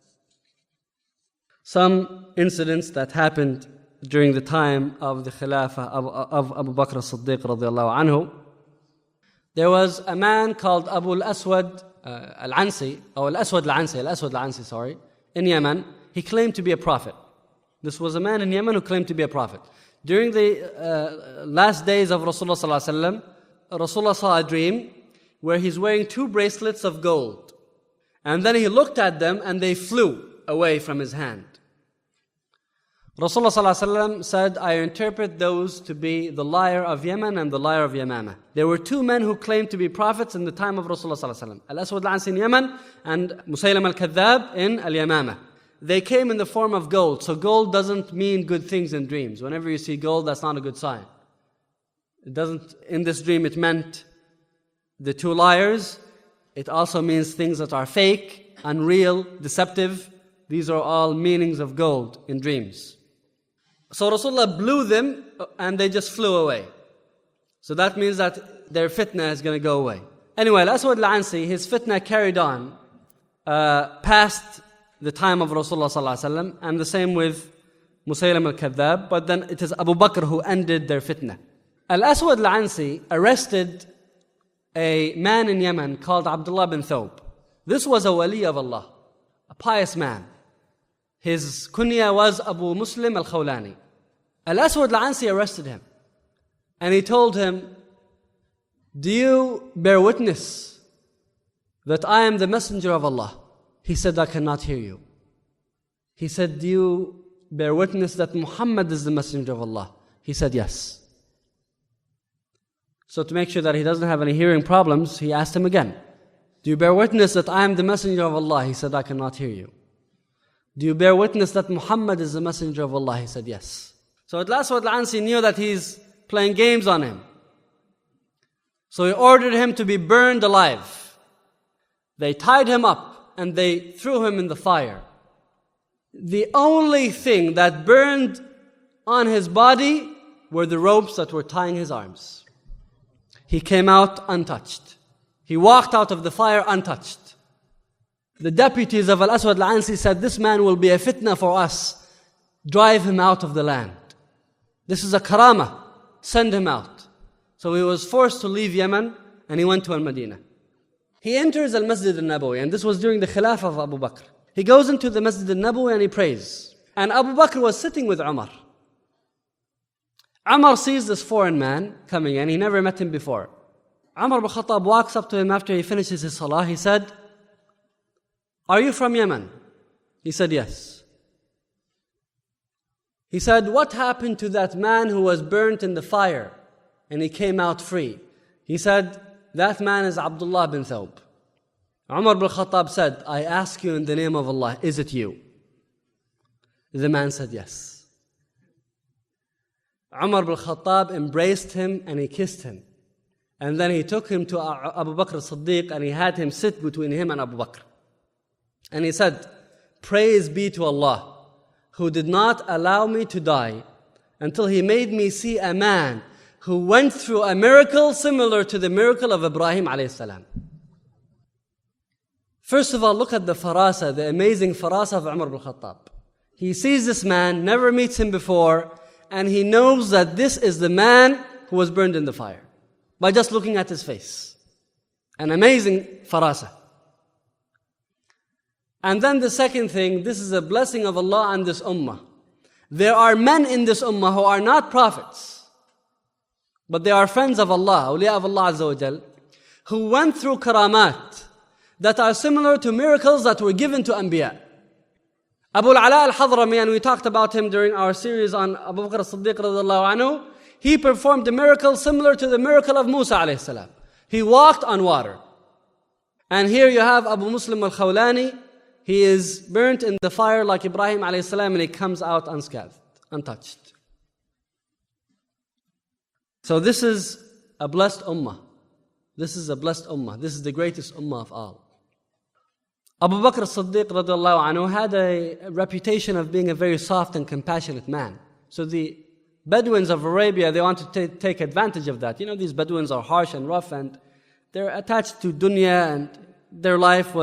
Some incidents that happened during the time of the Khilafah of Abu Bakr as-Siddiq radiallahu anhu. There was a man called Abu al-Aswad al-Ansi, or Al-Aswad al-Ansi, sorry, in Yemen. He claimed to be a prophet. This was a man in Yemen who claimed to be a prophet. During the last days of Rasulullah sallallahu alaihi wasallam, Rasulullah saw a dream where he's wearing 2 bracelets of gold. And then he looked at them and they flew away from his hand. Rasulullah sallallahu alaihi wasallam said, I interpret those to be the liar of Yemen and the liar of Yamama. There were 2 men who claimed to be prophets in the time of Rasulullah sallallahu alaihi wasallam. Al-Aswad al-Ansi in Yemen and Musaylim al-Kadhab in Al-Yamama. They came in the form of gold. So gold doesn't mean good things in dreams. Whenever you see gold, that's not a good sign. It doesn't, in this dream it meant the 2 liars. It also means things that are fake, unreal, deceptive. These are all meanings of gold in dreams. So Rasulullah blew them and they just flew away. So that means that their fitna is going to go away. Anyway, Al-Aswad al-Ansi, his fitna carried on past the time of Rasulullah sallallahu alaihi wasallam, and the same with Musaylim al-Kadhab, but then it is Abu Bakr who ended their fitna. Al-Aswad al-Ansi arrested a man in Yemen called Abdullah bin Thawb. This was a wali of Allah, a pious man. His kunya was Abu Muslim al-Khawlani. Al-Aswad al-Ansi arrested him. And he told him, do you bear witness that I am the messenger of Allah? He said, I cannot hear you. He said, do you bear witness that Muhammad is the messenger of Allah? He said, yes. So to make sure that he doesn't have any hearing problems, he asked him again, do you bear witness that I am the messenger of Allah? He said, I cannot hear you. Do you bear witness that Muhammad is the messenger of Allah? He said, yes. So Al-Aswad al-Ansi knew that he's playing games on him. So he ordered him to be burned alive. They tied him up and they threw him in the fire. The only thing that burned on his body were the ropes that were tying his arms. He came out untouched. He walked out of the fire untouched. The deputies of Al-Aswad al-Ansi said, this man will be a fitna for us. Drive him out of the land. This is a karama. Send him out. So he was forced to leave Yemen and he went to Al-Madinah. He enters Al-Masjid al-Nabawi, and this was during the Khilafah of Abu Bakr. He goes into the Masjid al-Nabawi and he prays. And Abu Bakr was sitting with Umar. Umar sees this foreign man coming in. He never met him before. Umar ibn Khattab walks up to him after he finishes his salah. He said, are you from Yemen? He said, yes. He said, what happened to that man who was burnt in the fire and he came out free? He said, that man is Abdullah bin Thawb. Umar ibn Khattab said, I ask you in the name of Allah, is it you? The man said, yes. Umar ibn Khattab embraced him and he kissed him. And then he took him to Abu Bakr as-Siddiq and he had him sit between him and Abu Bakr. And he said, praise be to Allah, who did not allow me to die until He made me see a man who went through a miracle similar to the miracle of Ibrahim alayhi salam. First of all, look at the farasa, the amazing farasa of Umar ibn Khattab. He sees this man, never meets him before, and he knows that this is the man who was burned in the fire by just looking at his face. An amazing farasa. And then the second thing, this is a blessing of Allah on this ummah. There are men in this ummah who are not prophets, but they are friends of Allah, awliya of Allah Azza wa Jal, who went through karamat that are similar to miracles that were given to Anbiya. Abu al-Ala al-Hadrami, and we talked about him during our series on Abu Bakr as-Siddiq radiallahu anhu, he performed a miracle similar to the miracle of Musa alayhi salam. He walked on water. And here you have Abu Muslim al-Khawlani. He is burnt in the fire like Ibrahim alayhi salam, and he comes out unscathed, untouched. So this is a blessed ummah. This is a blessed ummah. This is the greatest ummah of all. Abu Bakr as-Siddiq radiallahu anhu had a reputation of being a very soft and compassionate man. So the Bedouins of Arabia, they want to take advantage of that. You know, these Bedouins are harsh and rough, and they're attached to dunya, and their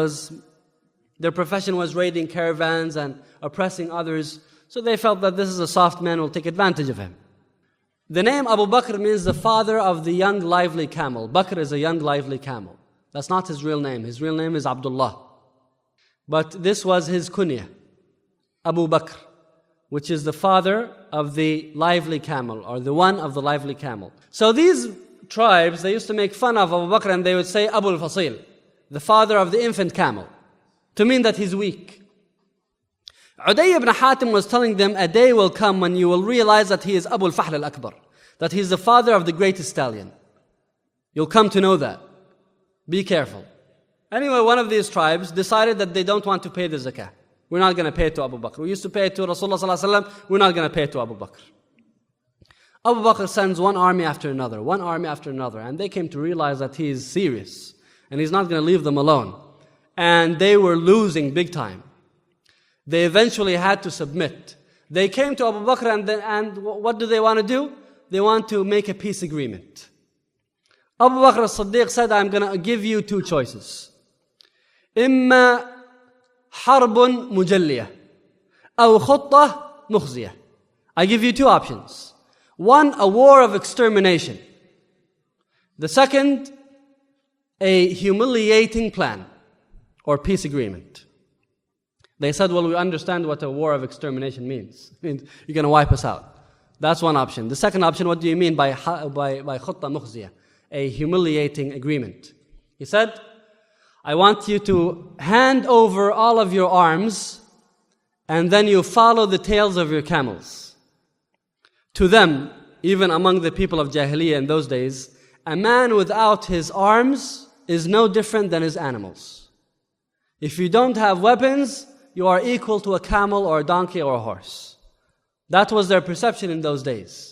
profession was raiding caravans and oppressing others. So they felt that this is a soft man, will take advantage of him. The name Abu Bakr means the father of the young lively camel. Bakr is a young lively camel. That's not his real name. His real name is Abdullah. But this was his kunya, Abu Bakr, which is the father of the lively camel, or the one of the lively camel. So these tribes, they used to make fun of Abu Bakr, and they would say Abu al-Fasil, the father of the infant camel, to mean that he's weak. Uday ibn Hatim was telling them, a day will come when you will realize that he is Abu al-Fahl al-Akbar, that he is the father of the greatest stallion. You'll come to know that. Be careful. Anyway, one of these tribes decided that they don't want to pay the zakah. We're not going to pay it to Abu Bakr. We used to pay it to Rasulullah sallallahu alaihi wasallam. We're not going to pay it to Abu Bakr. Abu Bakr sends one army after another, and they came to realize that he is serious and he's not going to leave them alone. And they were losing big time. They eventually had to submit. They came to Abu Bakr, and what do they want to do? They want to make a peace agreement. Abu Bakr as-Siddiq said, I'm going to give you two choices. إما حرب مجلية أو خطة مخزية. I give you two options. One, a war of extermination. The second, a humiliating plan or peace agreement. They said, well, we understand what a war of extermination means. It means you're going to wipe us out. That's one option. The second option, what do you mean by khutta mukhziyah? A humiliating agreement. He said, I want you to hand over all of your arms, and then you follow the tails of your camels. To them, even among the people of Jahiliyyah in those days, a man without his arms is no different than his animals. If you don't have weapons, you are equal to a camel or a donkey or a horse. That was their perception in those days.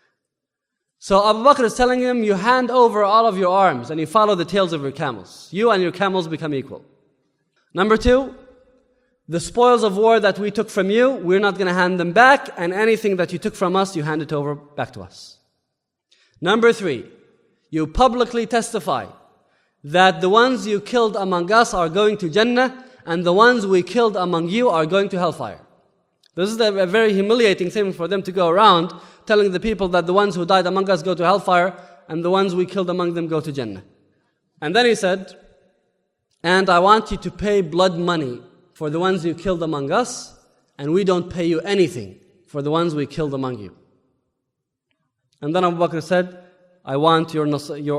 So Abu Bakr is telling him, you hand over all of your arms and you follow the tails of your camels. You and your camels become equal. Number two, the spoils of war that we took from you, we're not going to hand them back, and anything that you took from us, you hand it over back to us. Number three, you publicly testify that the ones you killed among us are going to Jannah, and the ones we killed among you are going to hellfire. This is a very humiliating thing for them to go around telling the people that the ones who died among us go to hellfire, and the ones we killed among them go to Jannah. And then he said, and I want you to pay blood money for the ones you killed among us, and we don't pay you anything for the ones we killed among you. And then Abu Bakr said, I want your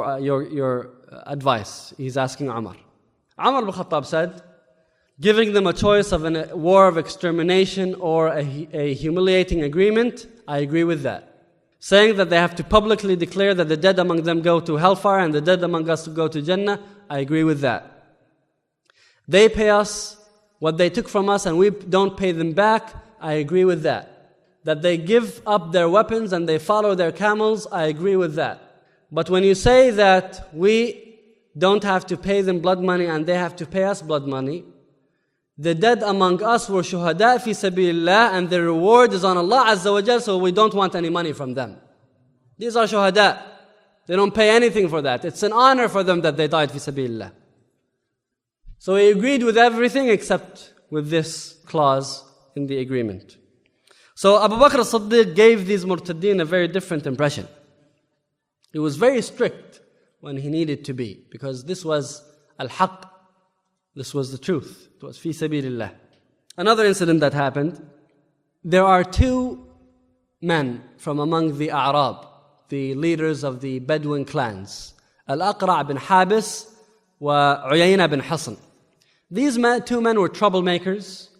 advice. He's asking Umar. Umar ibn Khattab said, giving them a choice of a war of extermination or a humiliating agreement, I agree with that. Saying that they have to publicly declare that the dead among them go to hellfire and the dead among us go to Jannah, I agree with that. They pay us what they took from us and we don't pay them back, I agree with that. That they give up their weapons and they follow their camels, I agree with that. But when you say that we don't have to pay them blood money and they have to pay us blood money, the dead among us were shuhada fi sabilillah, and the reward is on Allah Azza wa Jal, so we don't want any money from them. These are shuhada. They don't pay anything for that. It's an honor for them that they died fi sabilillah. So he agreed with everything except with this clause in the agreement. So Abu Bakr as-Siddiq gave these murtaddeen a very different impression. He was very strict when he needed to be, because this was al-haq. This was the truth. It was fi sabilillah. Another incident that happened, there are two men from among the A'rab, the leaders of the Bedouin clans, Al-Aqra' bin Habis wa Uyayna bin Hisn. These two men were troublemakers,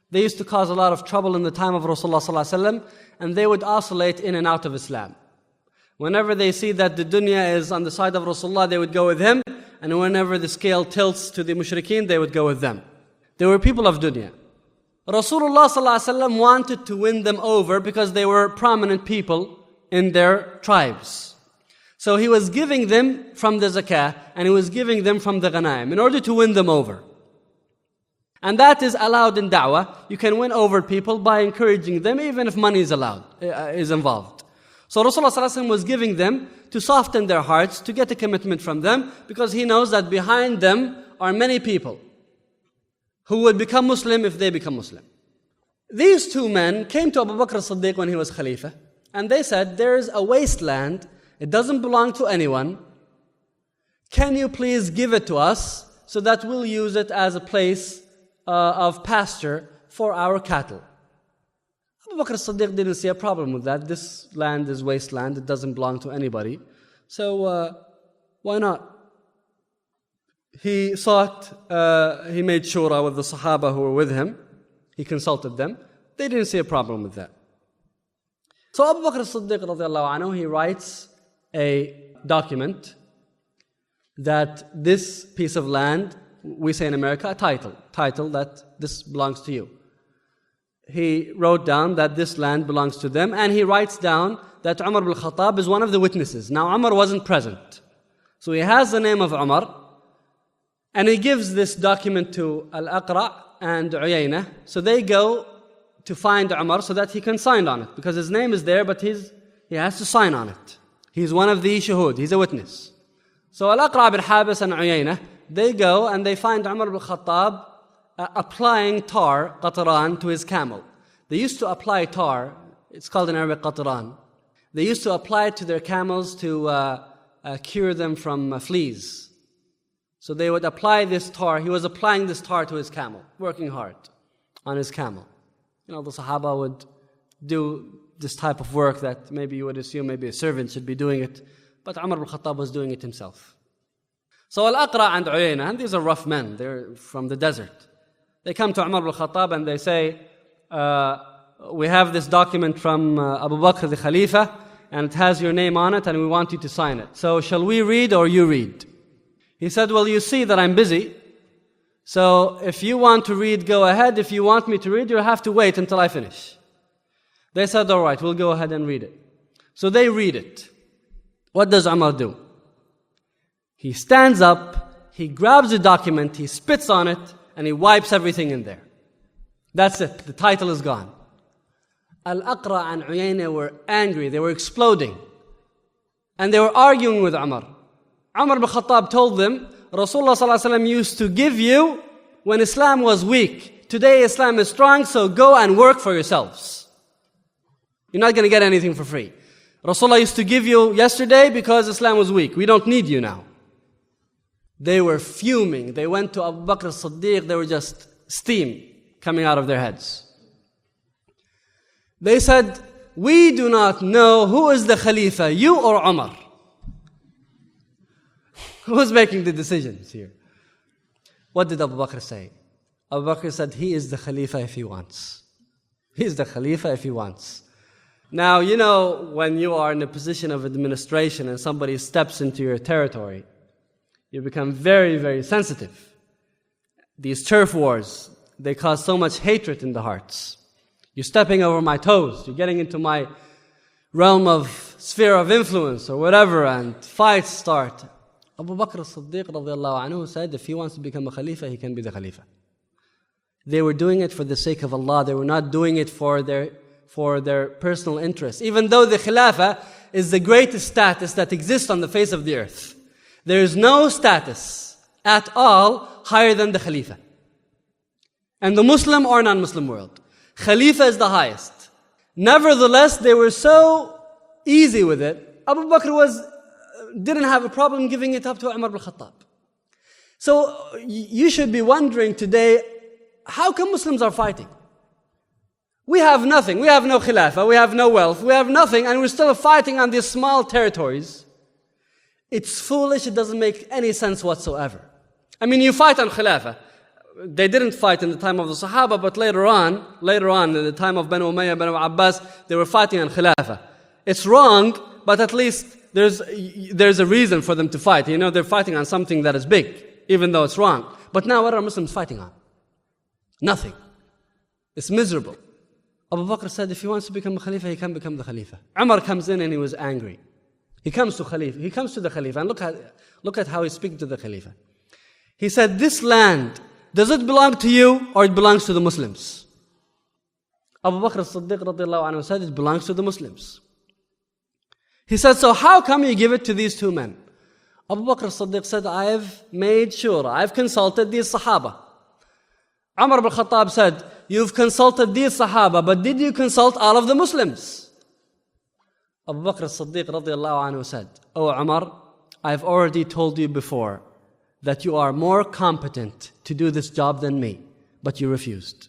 They used to cause a lot of trouble in the time of Rasulullah ﷺ, and they would oscillate in and out of Islam. Whenever they see that the dunya is on the side of Rasulullah, they would go with him, and whenever the scale tilts to the mushrikeen, they would go with them. They were people of dunya. Rasulullah ﷺ wanted to win them over because they were prominent people in their tribes. So he was giving them from the zakah, and he was giving them from the ghanaim in order to win them over. And that is allowed in da'wah. You can win over people by encouraging them, even if money is involved. So Rasulullah ﷺ was giving them to soften their hearts, to get a commitment from them, because he knows that behind them are many people who would become Muslim if they become Muslim. These two men came to Abu Bakr as-Siddiq when he was Khalifa, and they said, there is a wasteland, it doesn't belong to anyone. Can you please give it to us so that we'll use it as a place of pasture for our cattle? Abu Bakr as-Siddiq didn't see a problem with that. This land is wasteland, it doesn't belong to anybody. So why not? He made shura with the Sahaba who were with him. He consulted them. They didn't see a problem with that. So Abu Bakr as-Siddiq radiallahu anhu, he writes a document that this piece of land, we say in America, a title that this belongs to you. He wrote down that this land belongs to them, and he writes down that Umar ibn Khattab is one of the witnesses. Now Umar wasn't present. So he has the name of Umar, and he gives this document to Al-Aqra' and Uyayna. So they go to find Umar so that he can sign on it, because his name is there, but he has to sign on it. He's one of the shuhud, he's a witness. So Al-Aqra' bin Habis and Uyayna, they go and they find Umar ibn Khattab applying tar, qatran, to his camel. They used to apply tar, it's called in Arabic qatran. They used to apply it to their camels to cure them from fleas. So they would apply this tar. He was applying this tar to his camel, working hard on his camel. The Sahaba would do this type of work that maybe you would assume maybe a servant should be doing it, but Umar ibn Khattab was doing it himself. So Al-Aqra' and Uyayna, and these are rough men, they're from the desert. They come to Umar ibn Khattab and they say, we have this document from Abu Bakr the Khalifa, and it has your name on it, and we want you to sign it. So shall we read or you read? He said, well, you see that I'm busy, so if you want to read, go ahead. If you want me to read, you'll have to wait until I finish. They said, all right, we'll go ahead and read it. So they read it. What does Umar do? He stands up, he grabs the document, he spits on it, and he wipes everything in there. That's it. The title is gone. Al-Aqra' and Uyayna were angry. They were exploding. And they were arguing with Umar. Umar ibn Khattab told them, Rasulullah ﷺ used to give you when Islam was weak. Today Islam is strong, so go and work for yourselves. You're not going to get anything for free. Rasulullah used to give you yesterday because Islam was weak. We don't need you now. They were fuming. They went to Abu Bakr as-Siddiq. They were just steam coming out of their heads. They said, we do not know who is the Khalifa, you or Umar. Who's making the decisions here? What did Abu Bakr say? Abu Bakr said, he is the Khalifa if he wants. He is the Khalifa if he wants. Now, when you are in a position of administration and somebody steps into your territory, you become very, very sensitive. These turf wars, they cause so much hatred in the hearts. You're stepping over my toes, you're getting into my realm of sphere of influence or whatever, and fights start. Abu Bakr as-Siddiq radiallahu anhu said, if he wants to become a Khalifa, he can be the Khalifa. They were doing it for the sake of Allah. They were not doing it for their personal interest. Even though the Khilafah is the greatest status that exists on the face of the earth. There is no status at all higher than the Khalifa. And the Muslim or non-Muslim world. Khalifa is the highest. Nevertheless, they were so easy with it. Abu Bakr didn't have a problem giving it up to Umar ibn Khattab. So you should be wondering today, how come Muslims are fighting? We have nothing. We have no khilafah. We have no wealth. We have nothing, and we're still fighting on these small territories. It's foolish. It doesn't make any sense whatsoever. I mean, you fight on khilafah. they didn't fight in the time of the Sahaba, but later on, in the time of Banu Umayyah, Banu Abbas, they were fighting on Khilafah. It's wrong, but at least there's a reason for them to fight. You know, they're fighting on something that is big, even though it's wrong. But now what are Muslims fighting on? Nothing. It's miserable. Abu Bakr said if he wants to become a Khalifa, he can become the Khalifa. Umar comes in and he was angry. He comes to the Khalifa, and look at how he's speaking to the Khalifa. He said, this land, does it belong to you or it belongs to the Muslims? Abu Bakr as-Siddiq radiallahu anhu said, it belongs to the Muslims. He said, so how come you give it to these two men? Abu Bakr as-Siddiq said, I've made sure, I've consulted these Sahaba. Umar ibn Khattab said, you've consulted these Sahaba, but did you consult all of the Muslims? Abu Bakr as-Siddiq radiallahu anhu said, oh Umar, I've already told you before that you are more competent to do this job than me, but you refused.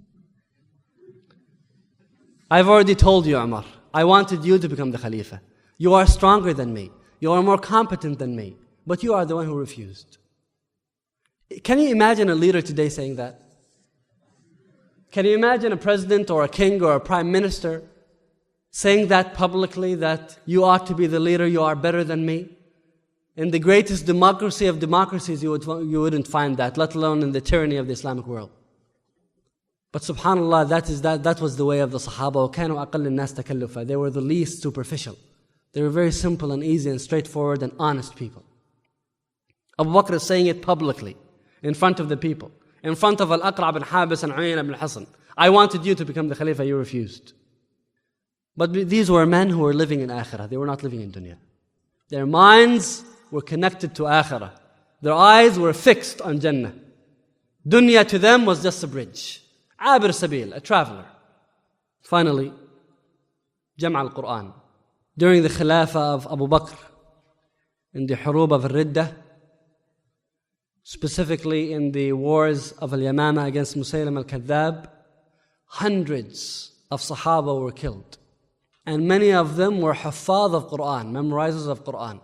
I've already told you, Umar, I wanted you to become the Khalifa. You are stronger than me. You are more competent than me, but you are the one who refused. Can you imagine a leader today saying that? Can you imagine a president or a king or a prime minister saying that publicly, that you ought to be the leader, you are better than me? In the greatest democracy of democracies, you wouldn't find that, let alone in the tyranny of the Islamic world. But subhanAllah, that was the way of the Sahaba. وَكَانُوا أَقَلِّ النَّاسِ تَكَلُّفًا. They were the least superficial. They were very simple and easy and straightforward and honest people. Abu Bakr is saying it publicly, in front of the people, in front of Al-Aqra' bin Habis and Uyayna bin Hasan. I wanted you to become the Khalifa, you refused. But these were men who were living in Akhirah. They were not living in dunya. Their minds were connected to Akhirah. Their eyes were fixed on Jannah. Dunya to them was just a bridge. Abir Sabil, a traveler. Finally, Jam' al-Quran. During the Khilafah of Abu Bakr, in the Hurub of al-Riddah, specifically in the wars of al-Yamama against Musaylim al-Kadhab, hundreds of Sahaba were killed. And many of them were Huffaz of Quran, memorizers of Quran.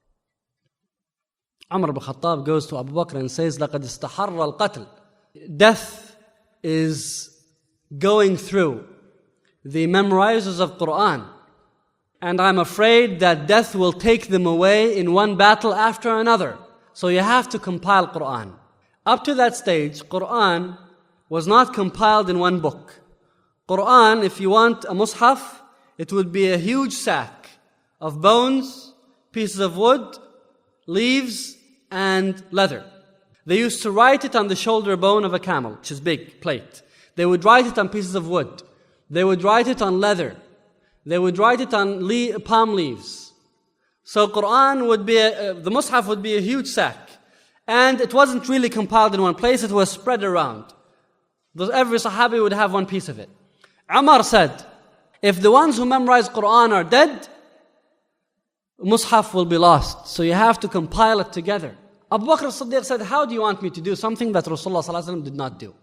Umar ibn Khattab goes to Abu Bakr and says, لَقَدْ اسْتَحَرَّ الْقَتْلِ. Death is going through the memorizers of Quran. And I'm afraid that death will take them away in one battle after another. So you have to compile Quran. Up to that stage, Quran was not compiled in one book. Quran, if you want a mushaf, it would be a huge sack of bones, pieces of wood, leaves, and leather. They used to write it on the shoulder bone of a camel, which is big plate. They would write it on pieces of wood. They would write it on leather. They would write it on palm leaves. So Quran would be, the mushaf would be a huge sack. And it wasn't really compiled in one place, it was spread around. Every Sahabi would have one piece of it. Umar said, if the ones who memorize Quran are dead, mushaf will be lost. So you have to compile it together. Abu Bakr as-Siddiq said, how do you want me to do something that Rasulullah ﷺ did not do?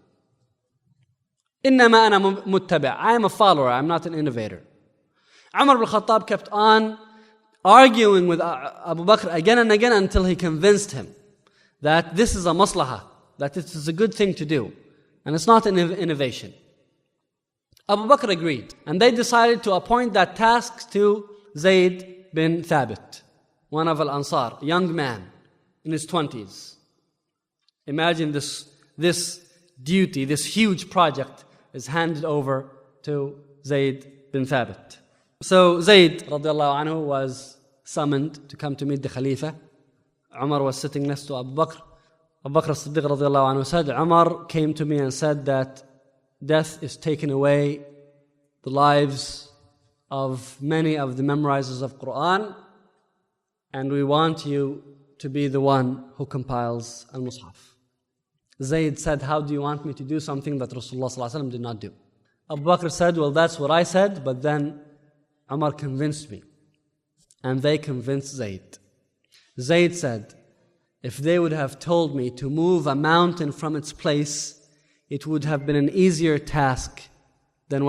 إِنَّمَا أَنَا مُتَّبِعٌ. I am a follower, I am not an innovator. Umar ibn Khattab kept on arguing with Abu Bakr again and again until he convinced him that this is a maslahah, that it is a good thing to do, and it's not an innovation. Abu Bakr agreed, and they decided to appoint that task to Zayd bin Thabit, one of Al-Ansar, a young man in his 20s. Imagine this duty, this huge project is handed over to Zayd bin Thabit. So Zayd radiallahu anhu was summoned to come to meet the Khalifa. Umar was sitting next to Abu Bakr. Abu Bakr as-Siddiq radiallahu anhu said, Umar came to me and said that death is taking away the lives of many of the memorizers of Quran, and we want you to be the one who compiles al-Mus'haf. Zayd said, how do you want me to do something that Rasulullah ﷺ did not do? Abu Bakr said, well, that's what I said, but then Umar convinced me. And they convinced Zayd. Zayd said, if they would have told me to move a mountain from its place, it would have been an easier task than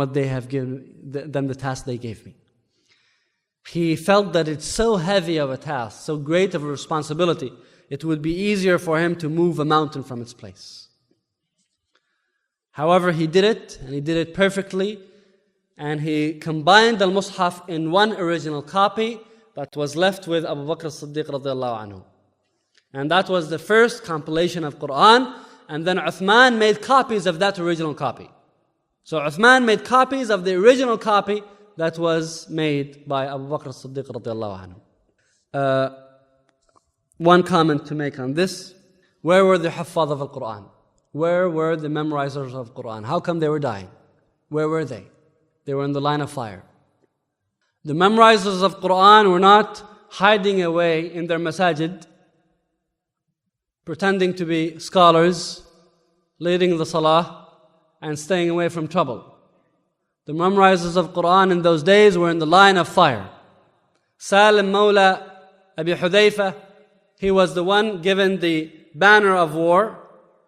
the task they gave me. He felt that it's so heavy of a task, so great of a responsibility, it would be easier for him to move a mountain from its place. However, he did it, and he did it perfectly, and he combined al-Mus'haf in one original copy that was left with Abu Bakr as-Siddiq radiallahu anhu. And that was the first compilation of Quran, and then Uthman made copies of that original copy. So Uthman made copies of the original copy that was made by Abu Bakr as-Siddiq radiallahu anhu. One comment to make on this: where were the Huffaz of Al-Quran? Where were the memorizers of Quran? How come they were dying? Where were they? They were in the line of fire. The memorizers of Quran were not hiding away in their masajid, pretending to be scholars, leading the salah, and staying away from trouble. The memorizers of Quran in those days were in the line of fire. Salim Mawla Abi Hudayfa, he was the one given the banner of war,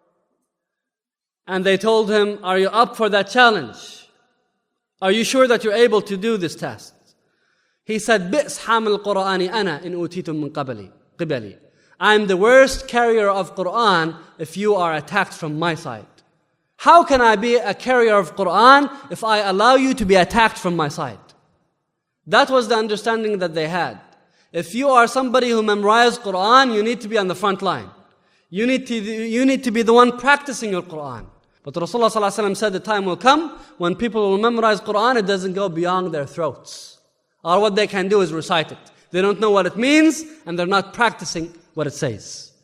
and they told him, "Are you up for that challenge? Are you sure that you're able to do this test?" He said, "Bi's hamil Qur'ani ana in utitum min qibali. I'm the worst carrier of Quran if you are attacked from my side. How can I be a carrier of Quran if I allow you to be attacked from my side?" That was the understanding that they had. If you are somebody who memorized Quran, you need to be on the front line. You need to be the one practicing your Quran. But Rasulullah ﷺ said the time will come when people will memorize Quran, it doesn't go beyond their throats. Or what they can do is recite it. They don't know what it means, and they're not practicing what it says.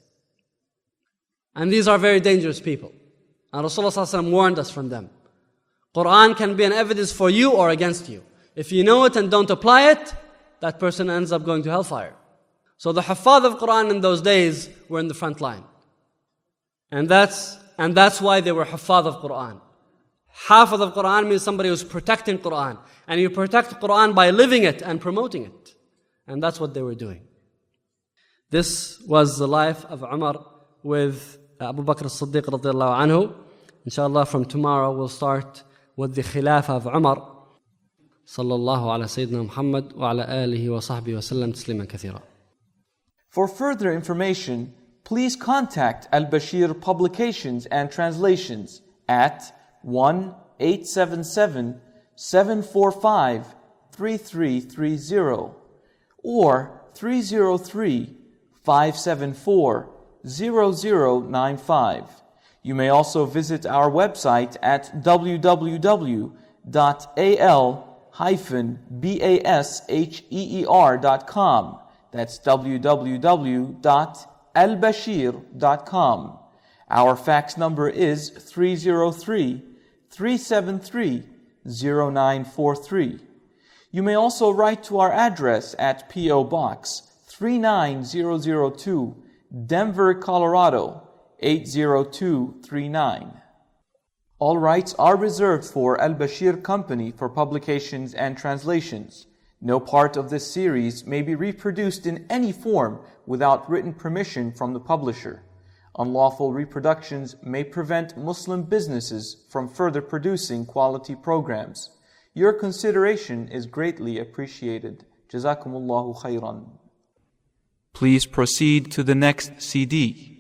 And these are very dangerous people. And Rasulullah ﷺ warned us from them. Quran can be an evidence for you or against you. If you know it and don't apply it, that person ends up going to hellfire. So the Huffaz of Quran in those days were in the front line. And that's why they were Huffaz of Quran. Hafiz of Quran means somebody who's protecting Quran. And you protect Quran by living it and promoting it. And that's what they were doing. This was the life of Umar with Abu Bakr as-Siddiq radiallahu anhu. Inshallah, from tomorrow we'll start with the Khilafah of Umar. Sallallahu ala Sayyidina Muhammad wa ala alihi wa sahbihi wa sallam tasliman kathira. For further information, please contact Al-Bashir Publications and Translations at 1-877-745-3330 or 303-574-0095. You may also visit our website at www.al-basheer.com. That's www.albashir.com. Our fax number is 303-373-0943. You may also write to our address at P.O. Box 39002, Denver, Colorado 80239. All rights are reserved for Al-Bashir Company for publications and translations. No part of this series may be reproduced in any form without written permission from the publisher. Unlawful reproductions may prevent Muslim businesses from further producing quality programs. Your consideration is greatly appreciated. Jazakumullahu khairan. Please proceed to the next CD.